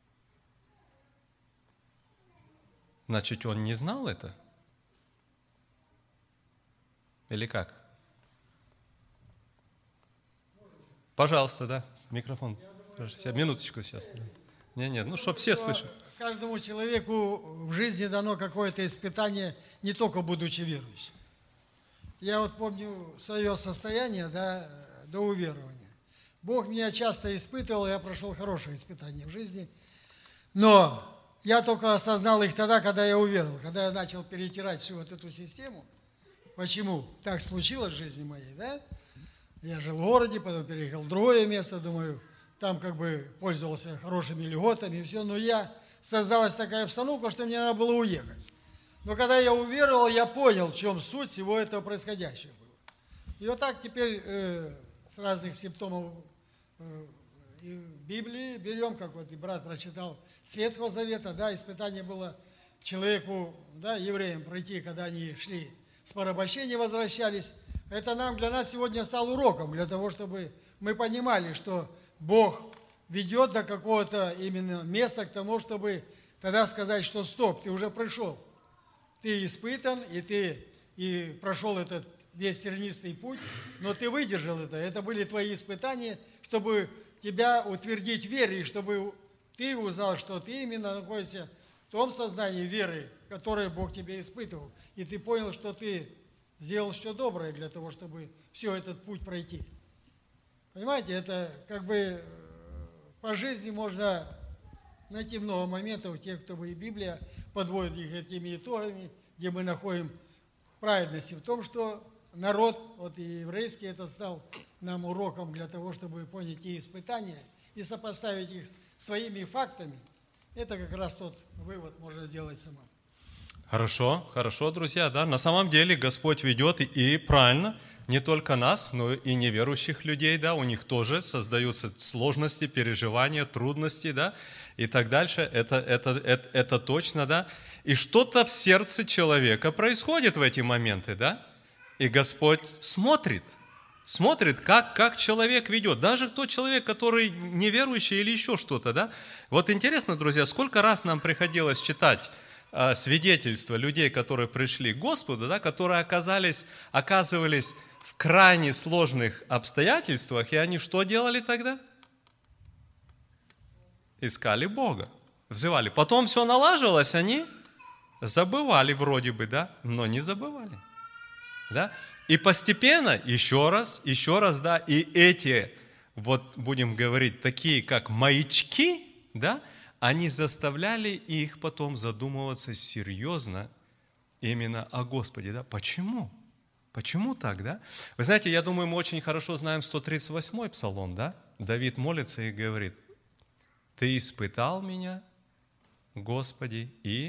Значит, Он не знал это? Или как? Пожалуйста, да, микрофон. Минуточку сейчас. Нет, ну, чтобы все слышали. Каждому человеку в жизни дано какое-то испытание, не только будучи верующим. Я вот помню свое состояние, да, до уверования. Бог меня часто испытывал, я прошел хорошие испытания в жизни, но я только осознал их тогда, когда я уверовал, когда я начал перетирать всю вот эту систему. Почему так случилось в жизни моей, да? Я жил в городе, потом переехал в другое место, думаю, там как бы пользовался хорошими льготами и все, но создалась такая обстановка, что мне надо было уехать. Но когда я уверовал, я понял, в чем суть всего этого происходящего было. И вот так теперь с разных симптомов и в Библии берем, как вот и брат прочитал с Ветхого Завета, да, испытание было человеку, да, евреям пройти, когда они шли с порабощения, возвращались. Это для нас сегодня стал уроком, для того, чтобы мы понимали, что Бог ведет до какого-то именно места к тому, чтобы тогда сказать, что стоп, ты уже пришел. Ты испытан, и ты прошел этот весь тернистый путь, но ты выдержал это. Это были твои испытания, чтобы тебя утвердить в вере, и чтобы ты узнал, что ты именно находишься в том сознании веры, которое Бог тебе испытывал. И ты понял, что ты сделал все доброе для того, чтобы все этот путь пройти. Понимаете, это как бы по жизни можно найти много моментов, те, кто и Библия подводит их этими итогами, где мы находим праведность в том, что народ, вот и еврейский, это стал нам уроком для того, чтобы понять и испытания, и сопоставить их с своими фактами. Это как раз тот вывод можно сделать самому. Хорошо, хорошо, друзья, да. На самом деле Господь ведет и правильно не только нас, но и неверующих людей, да. У них тоже создаются сложности, переживания, трудности, да, и так дальше. Это точно, да. И что-то в сердце человека происходит в эти моменты, да. И Господь смотрит, как человек ведет. Даже тот человек, который неверующий или еще что-то, да. Вот интересно, друзья, сколько раз нам приходилось читать свидетельства людей, которые пришли к Господу, да, которые оказывались в крайне сложных обстоятельствах, и они что делали тогда? Искали Бога, взывали. Потом все налаживалось, они забывали вроде бы, да, но не забывали. Да? И постепенно, еще раз, да, и эти, вот будем говорить, такие как маячки, да, они заставляли их потом задумываться серьезно именно о Господе. Да? Почему? Почему так, да? Вы знаете, я думаю, мы очень хорошо знаем 138-й псалом, да? Давид молится и говорит: «Ты испытал меня, Господи, и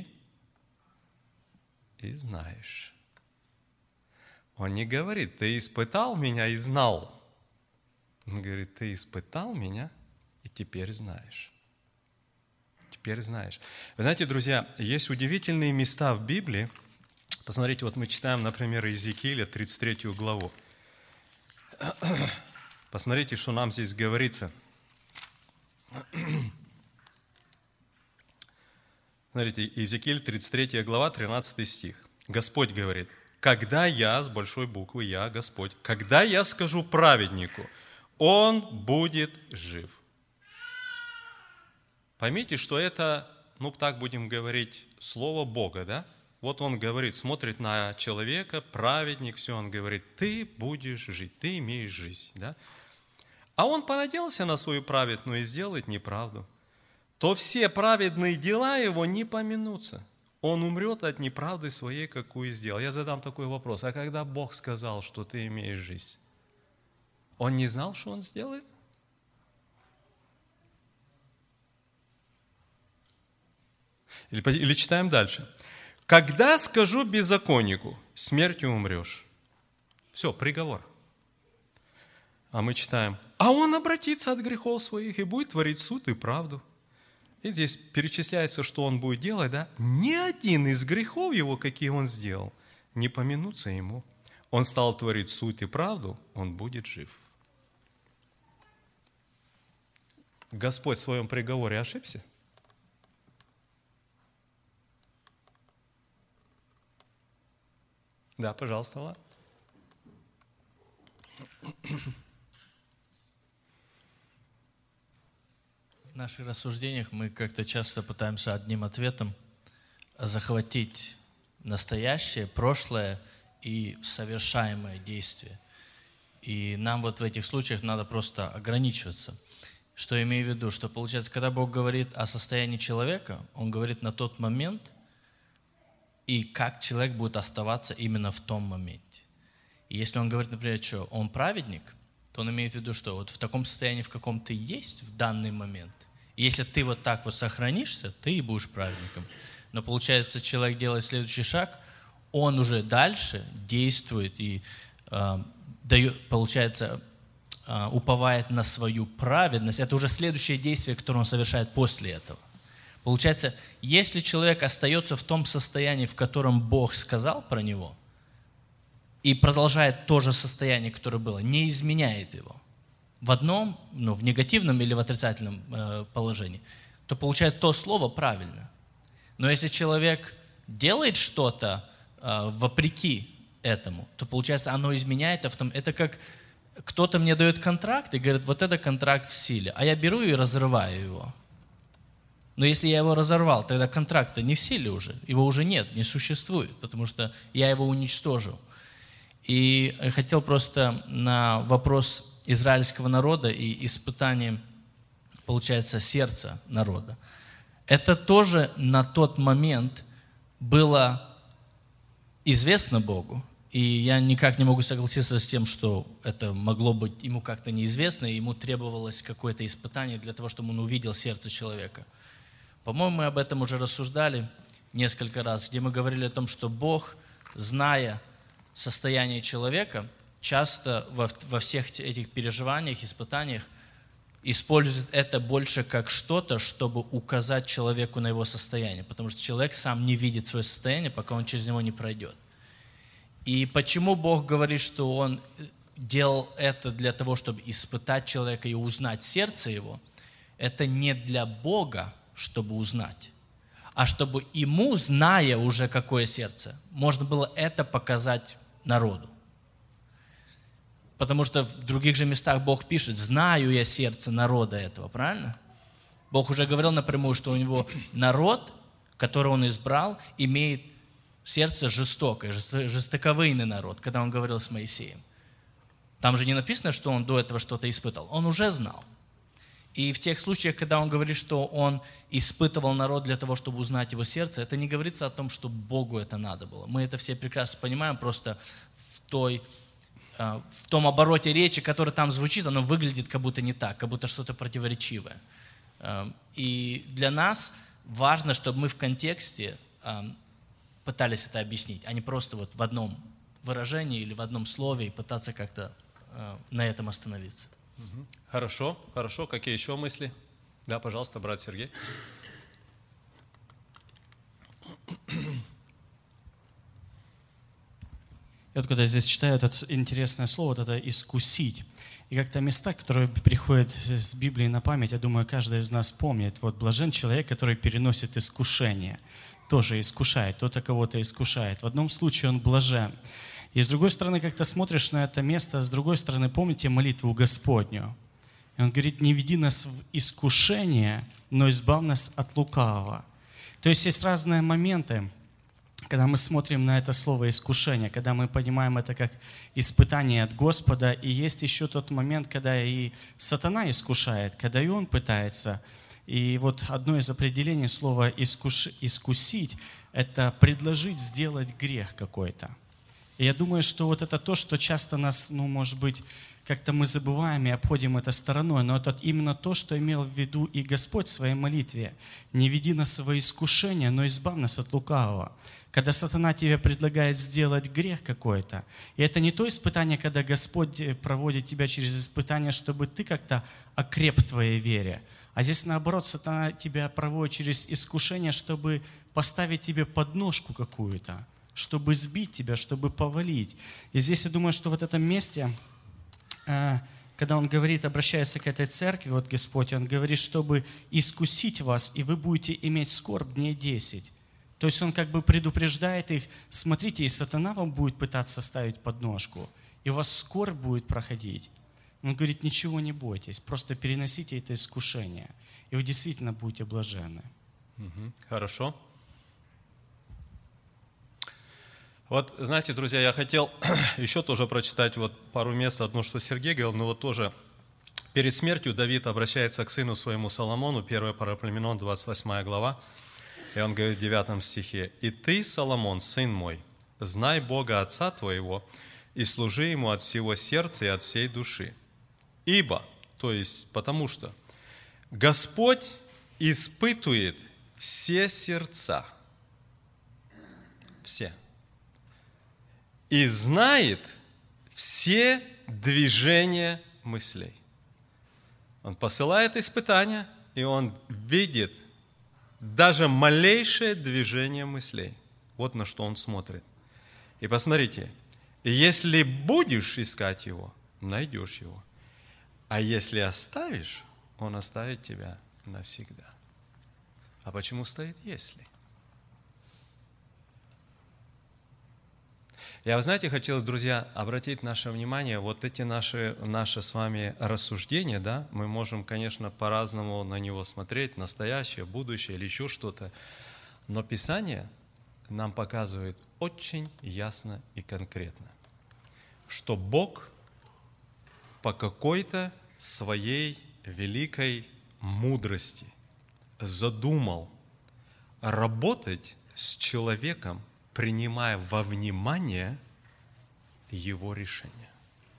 знаешь». Он не говорит: «Ты испытал меня и знал». Он говорит: «Ты испытал меня и теперь знаешь». Теперь знаешь. Вы знаете, друзья, есть удивительные места в Библии. Посмотрите, вот мы читаем, например, Иезекииля, 33 главу. Посмотрите, что нам здесь говорится. Смотрите, Иезекииль, 33 глава, 13 стих. Господь говорит: «Когда я, с большой буквы я, Господь, когда я скажу праведнику, он будет жив». Поймите, что это, ну так будем говорить, слово Бога, да? Вот он говорит, смотрит на человека, праведник, все, он говорит: ты будешь жить, ты имеешь жизнь, да? А он понадеялся на свою праведную и сделает неправду. То все праведные дела его не помянутся. Он умрет от неправды своей, какую сделал. Я задам такой вопрос: а когда Бог сказал, что ты имеешь жизнь, он не знал, что он сделает? Или читаем дальше. «Когда скажу беззаконнику, смертью умрешь». Все, приговор. А мы читаем: «А он обратится от грехов своих и будет творить суд и правду». И здесь перечисляется, что он будет делать, да? Ни один из грехов его, какие он сделал, не помянутся ему. Он стал творить суд и правду, он будет жив. Господь в своем приговоре ошибся? Да, пожалуйста, Ла. В наших рассуждениях мы как-то часто пытаемся одним ответом захватить настоящее, прошлое и совершаемое действие. И нам вот в этих случаях надо просто ограничиваться. Что имею в виду? Что получается, когда Бог говорит о состоянии человека, Он говорит на тот момент, и как человек будет оставаться именно в том моменте. И если он говорит, например, что он праведник, то он имеет в виду, что вот в таком состоянии, в каком ты есть в данный момент, и если ты вот так вот сохранишься, ты и будешь праведником. Но получается, человек делает следующий шаг, он уже дальше действует и дает, получается, уповает на свою праведность. Это уже следующее действие, которое он совершает после этого. Получается, если человек остается в том состоянии, в котором Бог сказал про него, и продолжает то же состояние, которое было, не изменяет его в одном, в негативном или в отрицательном положении, то получается то слово правильно. Но если человек делает что-то вопреки этому, то получается оно изменяет это как кто-то мне дает контракт и говорит, вот это контракт в силе, а я беру и разрываю его. Но если я его разорвал, тогда контракт-то не в силе уже, его уже нет, не существует, потому что я его уничтожил. И хотел просто на вопрос израильского народа и испытание, получается, сердца народа. Это тоже на тот момент было известно Богу. И я никак не могу согласиться с тем, что это могло быть ему как-то неизвестно, и ему требовалось какое-то испытание для того, чтобы он увидел сердце человека. По-моему, мы об этом уже рассуждали несколько раз, где мы говорили о том, что Бог, зная состояние человека, часто во всех этих переживаниях, испытаниях, использует это больше как что-то, чтобы указать человеку на его состояние, потому что человек сам не видит свое состояние, пока он через него не пройдет. И почему Бог говорит, что Он делал это для того, чтобы испытать человека и узнать сердце его, это не для Бога, чтобы узнать, а чтобы ему, зная уже какое сердце, можно было это показать народу. Потому что в других же местах Бог пишет, знаю я сердце народа этого, правильно? Бог уже говорил напрямую, что у него народ, который он избрал, имеет сердце жестокое, жестоковыйный народ, когда он говорил с Моисеем. Там же не написано, что он до этого что-то испытал. Он уже знал. И в тех случаях, когда он говорит, что он испытывал народ для того, чтобы узнать его сердце, это не говорится о том, что Богу это надо было. Мы это все прекрасно понимаем, просто в том обороте речи, который там звучит, оно выглядит как будто не так, как будто что-то противоречивое. И для нас важно, чтобы мы в контексте пытались это объяснить, а не просто вот в одном выражении или в одном слове и пытаться как-то на этом остановиться. Хорошо, хорошо. Какие еще мысли? Да, пожалуйста, брат Сергей. Я вот когда здесь читаю это интересное слово, вот это «искусить», и как-то места, которые приходят с Библии на память, я думаю, каждый из нас помнит. Вот блажен человек, который переносит искушение, тоже искушает, кто-то кого-то искушает. В одном случае он блажен. И с другой стороны, как-то смотришь на это место, с другой стороны, помните молитву Господню? И он говорит, не веди нас в искушение, но избавь нас от лукавого. То есть есть разные моменты, когда мы смотрим на это слово «искушение», когда мы понимаем это как испытание от Господа, и есть еще тот момент, когда и сатана искушает, когда и он пытается. И вот одно из определений слова «искусить» – это предложить сделать грех какой-то. И я думаю, что вот это то, что часто нас, может быть, как-то мы забываем и обходим это стороной, но это именно то, что имел в виду и Господь в своей молитве. «Не веди нас во искушение, но избавь нас от лукавого». Когда сатана тебе предлагает сделать грех какой-то, и это не то испытание, когда Господь проводит тебя через испытание, чтобы ты как-то окреп в твоей вере, а здесь наоборот, сатана тебя проводит через искушение, чтобы поставить тебе подножку какую-то, чтобы сбить тебя, чтобы повалить. И здесь я думаю, что вот в этом месте, когда он говорит, обращаясь к этой церкви, вот Господь, он говорит, чтобы искусить вас, и вы будете иметь скорбь дней 10. То есть он как бы предупреждает их, смотрите, и сатана вам будет пытаться ставить подножку, и у вас скорбь будет проходить. Он говорит, ничего не бойтесь, просто переносите это искушение, и вы действительно будете блаженны. Хорошо. Вот, знаете, друзья, я хотел еще тоже прочитать вот пару мест, одно, что Сергей говорил, но вот тоже перед смертью Давид обращается к сыну своему Соломону, 1 Паралипоменон, 28 глава, и он говорит в 9 стихе, «И ты, Соломон, сын мой, знай Бога Отца твоего, и служи Ему от всего сердца и от всей души. Ибо, то есть потому что, Господь испытует все сердца, все, и знает все движения мыслей». Он посылает испытания, и Он видит даже малейшее движение мыслей. Вот на что Он смотрит. И посмотрите, если будешь искать Его, найдешь Его. А если оставишь, Он оставит тебя навсегда. А почему стоит «если»? Я, вы знаете, хотел, друзья, обратить наше внимание, вот эти наши с вами рассуждения, да, мы можем, конечно, по-разному на него смотреть, настоящее, будущее или еще что-то, но Писание нам показывает очень ясно и конкретно, что Бог по какой-то своей великой мудрости задумал работать с человеком, принимая во внимание его решение.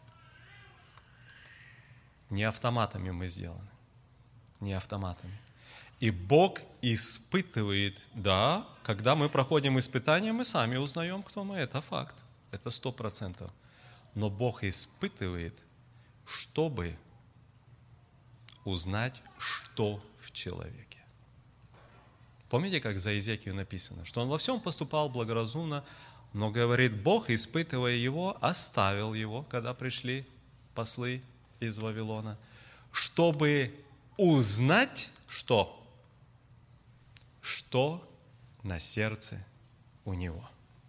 Не автоматами мы сделаны, не автоматами. И Бог испытывает, да, когда мы проходим испытания, мы сами узнаем, кто мы, это факт, это 100%. Но Бог испытывает, чтобы узнать, что в человеке. Помните, как за Иезекиилем написано, что он во всем поступал благоразумно, но, говорит, Бог, испытывая его, оставил его, когда пришли послы из Вавилона, чтобы узнать, что на сердце у него.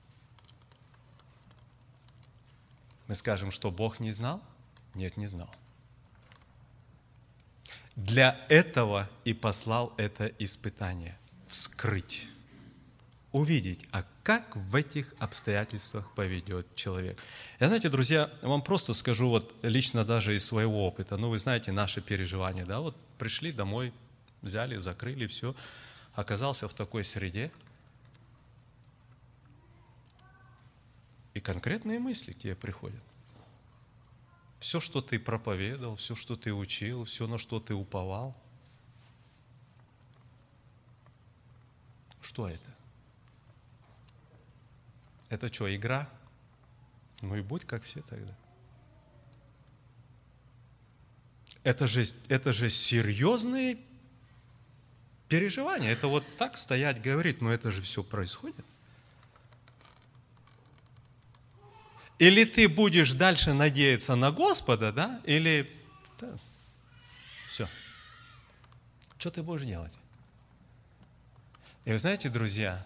Мы скажем, что Бог не знал? Нет, не знал. Для этого и послал это испытание. Вскрыть, увидеть, а как в этих обстоятельствах поведет человек. Я, знаете, друзья, вам просто скажу, вот лично даже из своего опыта, ну, вы знаете, наши переживания, да, вот пришли домой, взяли, закрыли, все, оказался в такой среде, и конкретные мысли к тебе приходят. Все, что ты проповедовал, все, что ты учил, все, на что ты уповал, что это? Это что, игра? Ну и будь как все тогда. Это же серьезные переживания. Это вот так стоять, говорить, но это же все происходит. Или ты будешь дальше надеяться на Господа, да? Или да, все. Что ты будешь делать? И вы знаете, друзья,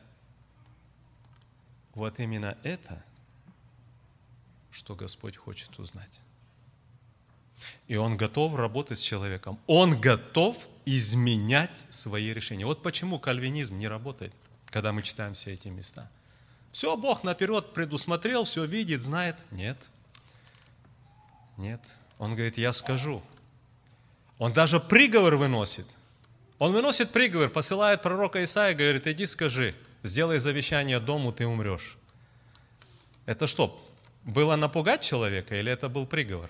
вот именно это, что Господь хочет узнать. И Он готов работать с человеком. Он готов изменять свои решения. Вот почему кальвинизм не работает, когда мы читаем все эти места. Все, Бог наперед предусмотрел, все видит, знает. Нет. Нет. Он говорит, я скажу. Он даже приговор выносит. Он выносит приговор, посылает пророка Исаия, говорит, иди скажи, сделай завещание дому, ты умрешь. Это что, было напугать человека или это был приговор?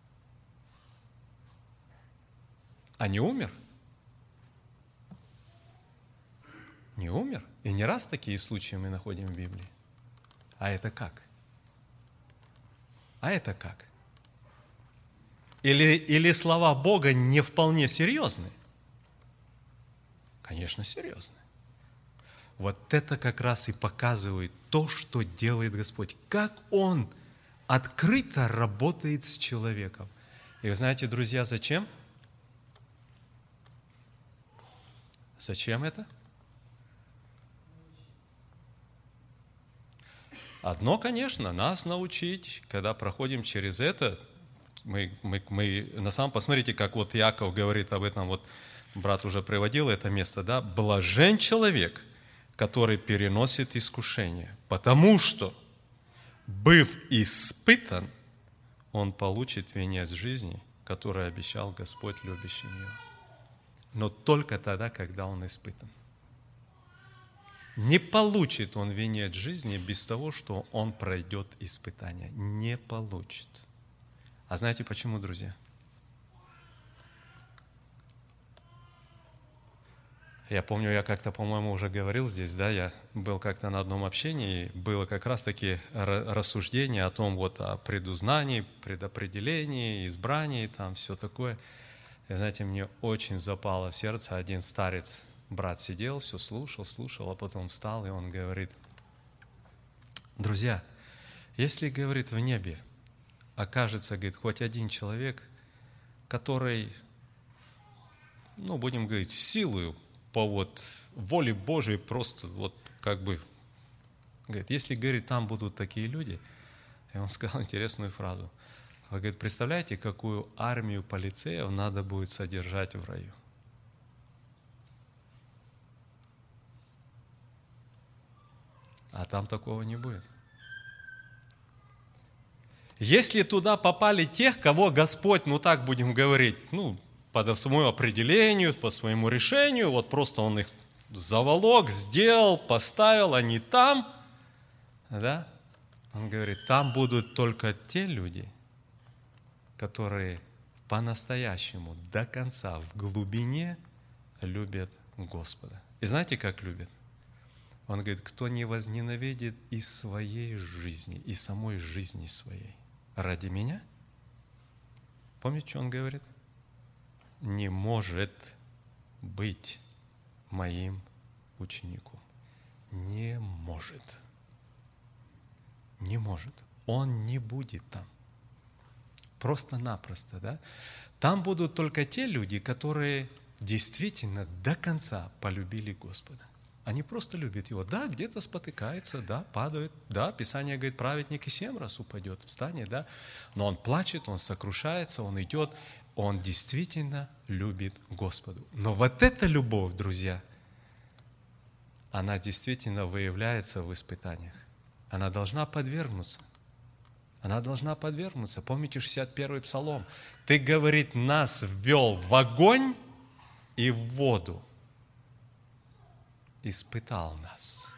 А не умер? Не умер? И не раз такие случаи мы находим в Библии. А это как? А это как? Или слова Бога не вполне серьезны? Конечно, серьезно. Вот это как раз и показывает то, что делает Господь. Как Он открыто работает с человеком. И вы знаете, друзья, зачем? Зачем это? Одно, конечно, нас научить, когда проходим через это, мы на самом посмотрите, как вот Иаков говорит об этом, вот брат уже приводил это место, да, блажен человек, который переносит искушение, потому что, быв испытан, он получит венец жизни, который обещал Господь любящим его. Но только тогда, когда он испытан. Не получит он венец жизни без того, что он пройдет испытание. Не получит. А знаете почему, друзья? Я помню, я как-то, по-моему, уже говорил здесь, да, я был как-то на одном общении, было как раз-таки рассуждение о том, вот, о предузнании, предопределении, избрании, там все такое. И, знаете, мне очень запало в сердце, один старец, брат сидел, все слушал, а потом встал, и он говорит, друзья, если, говорит, в небе окажется, говорит, хоть один человек, который, ну, будем говорить, силою, по вот воле Божией просто вот как бы, говорит, если, говорит, там будут такие люди, И он сказал интересную фразу. Он говорит, представляете, какую армию полицеев надо будет содержать в раю? А там такого не будет. Если туда попали тех, кого Господь, так будем говорить, по своему определению, по своему решению, вот просто Он их заволок, сделал, поставил, они там, да? Он говорит, там будут только те люди, которые по-настоящему, до конца, в глубине любят Господа. И знаете, как любят? Он говорит, кто не возненавидит и своей жизни, и самой жизни своей ради меня, помните, что он говорит? Не может быть моим учеником. Не может. Не может. Он не будет там. Просто-напросто, да? Там будут только те люди, которые действительно до конца полюбили Господа. Они просто любят Его. Да, где-то спотыкается, да, падает, да, Писание говорит, праведник и 7 раз упадет, встанет, да, но он плачет, он сокрушается, он идет, он действительно любит Господу. Но вот эта любовь, друзья, она действительно выявляется в испытаниях. Она должна подвергнуться. Она должна подвергнуться. Помните 61-й Псалом? Ты, говорит, нас ввел в огонь и в воду. Испытал нас.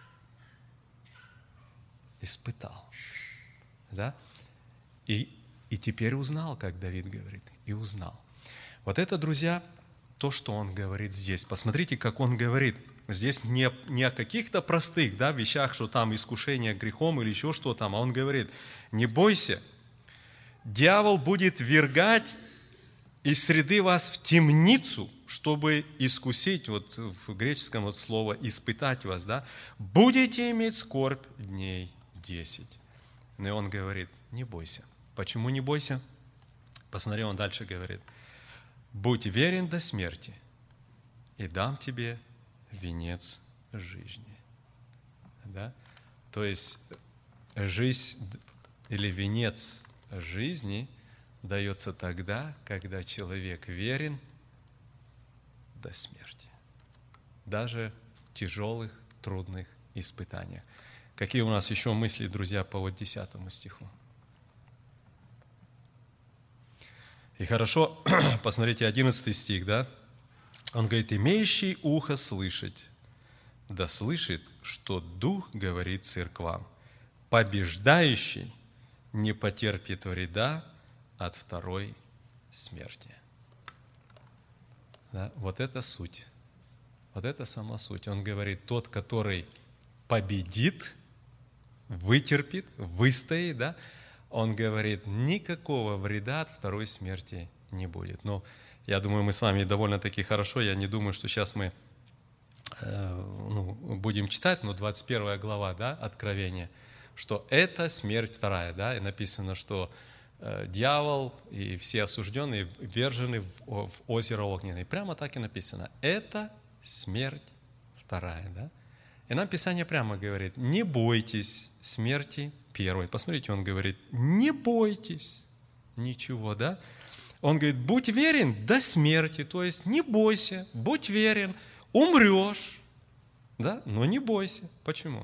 Испытал. Да? И теперь узнал, как Давид говорит. И узнал. Вот это, друзья, то, что он говорит здесь. Посмотрите, как он говорит. Здесь не о каких-то простых, да, вещах, что там искушение грехом или еще что там. А он говорит, не бойся, дьявол будет ввергать из среды вас в темницу, чтобы искусить, вот в греческом вот слово «испытать вас», да, будете иметь скорбь дней 10. И он говорит, не бойся. Почему не бойся? Посмотри, он дальше говорит, будь верен до смерти, и дам тебе венец жизни. Да? То есть жизнь или венец жизни дается тогда, когда человек верен до смерти. Даже в тяжелых, трудных испытаниях. Какие у нас еще мысли, друзья, по вот 10 стиху? И хорошо, посмотрите, 11 стих, да? Он говорит, имеющий ухо слышать, да слышит, что Дух говорит церквам. Побеждающий не потерпит вреда от второй смерти. Да? Вот это суть. Вот это сама суть. Он говорит, тот, который победит, вытерпит, выстоит, да? Он говорит, никакого вреда от второй смерти не будет. Но я думаю, мы с вами довольно-таки хорошо, я не думаю, что сейчас мы будем читать, но 21 глава, да, Откровения, что это смерть вторая, да, и написано, что дьявол и все осужденные ввержены в озеро огненное. Прямо так и написано. Это смерть вторая, да. И нам Писание прямо говорит, не бойтесь смерти первой. Посмотрите, он говорит, не бойтесь ничего, да. Он говорит, будь верен до смерти, то есть не бойся, будь верен, умрешь, да, но не бойся. Почему?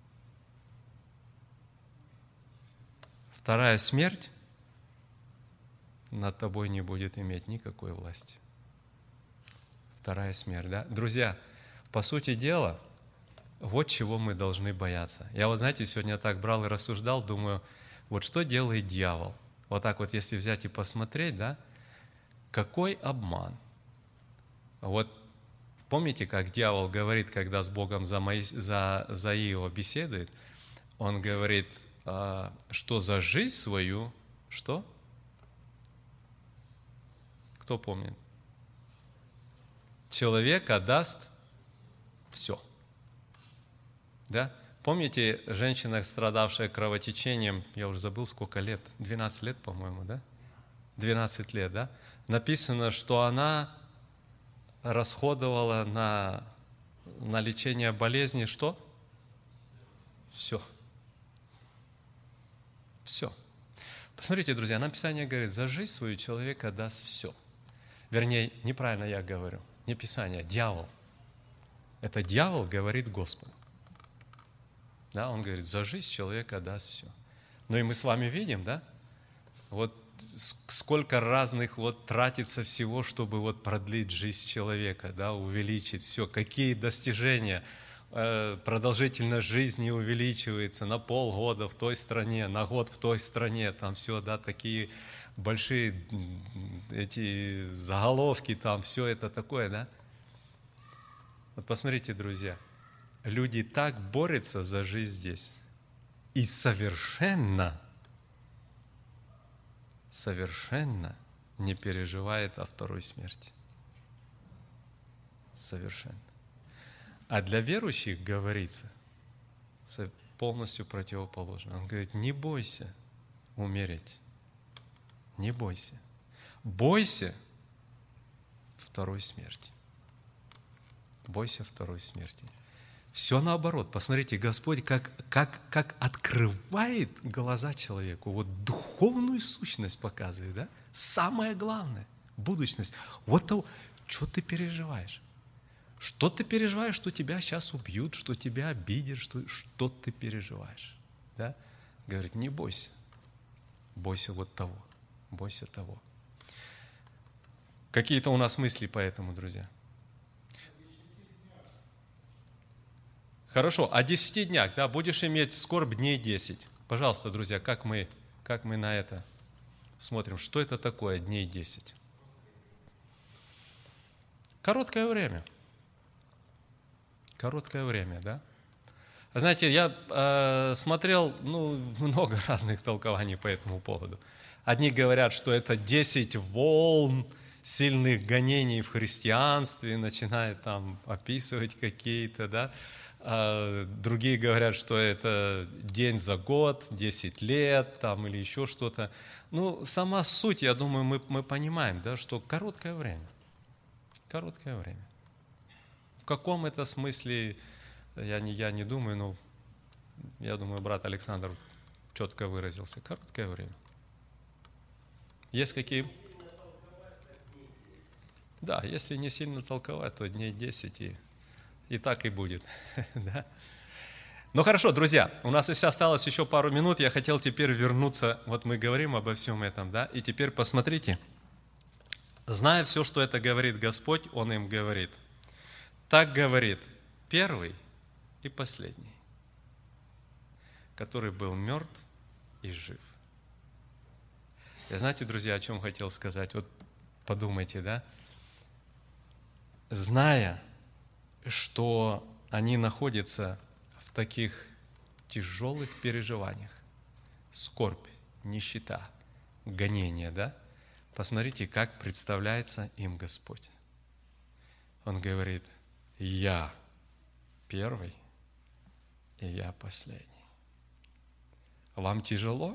Вторая смерть над тобой не будет иметь никакой власти. Вторая смерть, да? Друзья, по сути дела, вот чего мы должны бояться. Я, вот знаете, сегодня так брал и рассуждал, думаю, вот что делает дьявол? Вот так вот, если взять и посмотреть, да, какой обман. Вот помните, как дьявол говорит, когда с Богом за Иова беседует, он говорит, что за жизнь свою, что? Кто помнит? Человек отдаст все. Да? Помните, женщина, страдавшая кровотечением, я уже забыл, сколько лет, 12 лет, по-моему, да? 12 лет, да? Написано, что она расходовала на лечение болезни что? Все. Все. Посмотрите, друзья, нам Писание говорит, за жизнь свою человек отдаст все. Вернее, неправильно я говорю, не Писание, дьявол. Это дьявол говорит Господу. Да, он говорит, за жизнь человек отдаст все. Ну и мы с вами видим, да, вот сколько разных вот тратится всего, чтобы вот продлить жизнь человека, да, увеличить все, какие достижения. Продолжительность жизни увеличивается на полгода в той стране, на год в той стране, там все, да, такие большие эти заголовки, там все это такое, да. Вот посмотрите, друзья, люди так борются за жизнь здесь и совершенно не переживает о второй смерти. Совершенно. А для верующих говорится полностью противоположно. Он говорит, не бойся умереть. Не бойся. Бойся второй смерти. Бойся второй смерти. Все наоборот. Посмотрите, Господь как открывает глаза человеку, вот духовную сущность показывает, да? Самое главное, будущность. Вот то, что ты переживаешь. Что ты переживаешь, что тебя сейчас убьют, что тебя обидят, что ты переживаешь. Да? Говорит, не бойся. Бойся вот того. Бойся того. Какие-то у нас мысли по этому, друзья? Хорошо, о 10 днях, да, будешь иметь скорбь дней 10. Пожалуйста, друзья, как мы на это смотрим? Что это такое дней 10? Короткое время. Короткое время, да? Знаете, я смотрел много разных толкований по этому поводу. Одни говорят, что это 10 волн сильных гонений в христианстве, начинают там описывать какие-то, да? Другие говорят, что это день за год, 10 лет там, или еще что-то. Сама суть, я думаю, мы понимаем, да, что короткое время. Короткое время. В каком это смысле, я не думаю, но я думаю, брат Александр четко выразился. Короткое время. Есть какие? Да, если не сильно толковать, то дней 10 и так и будет. Да? Ну хорошо, друзья, у нас осталось еще пару минут, я хотел теперь вернуться, вот мы говорим обо всем этом, да, и теперь посмотрите, зная все, что это говорит Господь, Он им говорит, так говорит первый и последний, который был мертв и жив. И знаете, друзья, о чем хотел сказать? Вот подумайте, да? Зная, что они находятся в таких тяжелых переживаниях, скорбь, нищета, гонение, да? Посмотрите, как представляется им Господь. Он говорит, я первый, и я последний. Вам тяжело?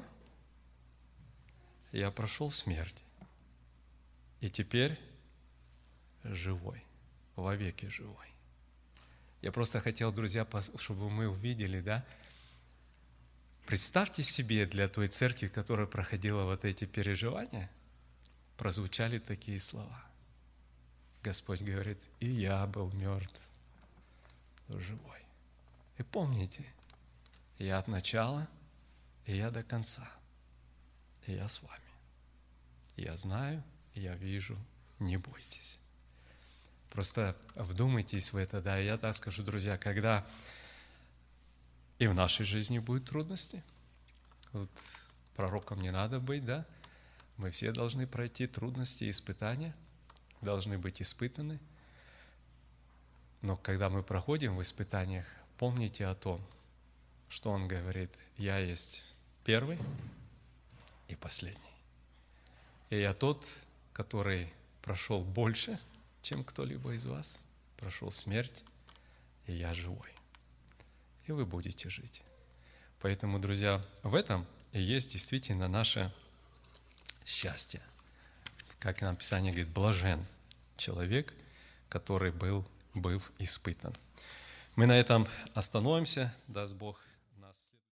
Я прошел смерть, и теперь живой, вовеки живой. Я просто хотел, друзья, чтобы мы увидели, да? Представьте себе, для той церкви, которая проходила вот эти переживания, прозвучали такие слова. Господь говорит, и я был мертв, но живой. И помните, я от начала, и я до конца, и я с вами. Я знаю, я вижу, не бойтесь. Просто вдумайтесь в это, да, и я так скажу, друзья, когда и в нашей жизни будут трудности, вот пророком не надо быть, да, мы все должны пройти трудности и испытания, должны быть испытаны, но когда мы проходим в испытаниях, помните о том, что Он говорит, я есть первый и последний. И я тот, который прошел больше, чем кто-либо из вас, прошел смерть, и я живой. И вы будете жить. Поэтому, друзья, в этом и есть действительно наше счастье. Как нам Писание говорит, блажен человек, который был испытан. Мы на этом остановимся, даст Бог.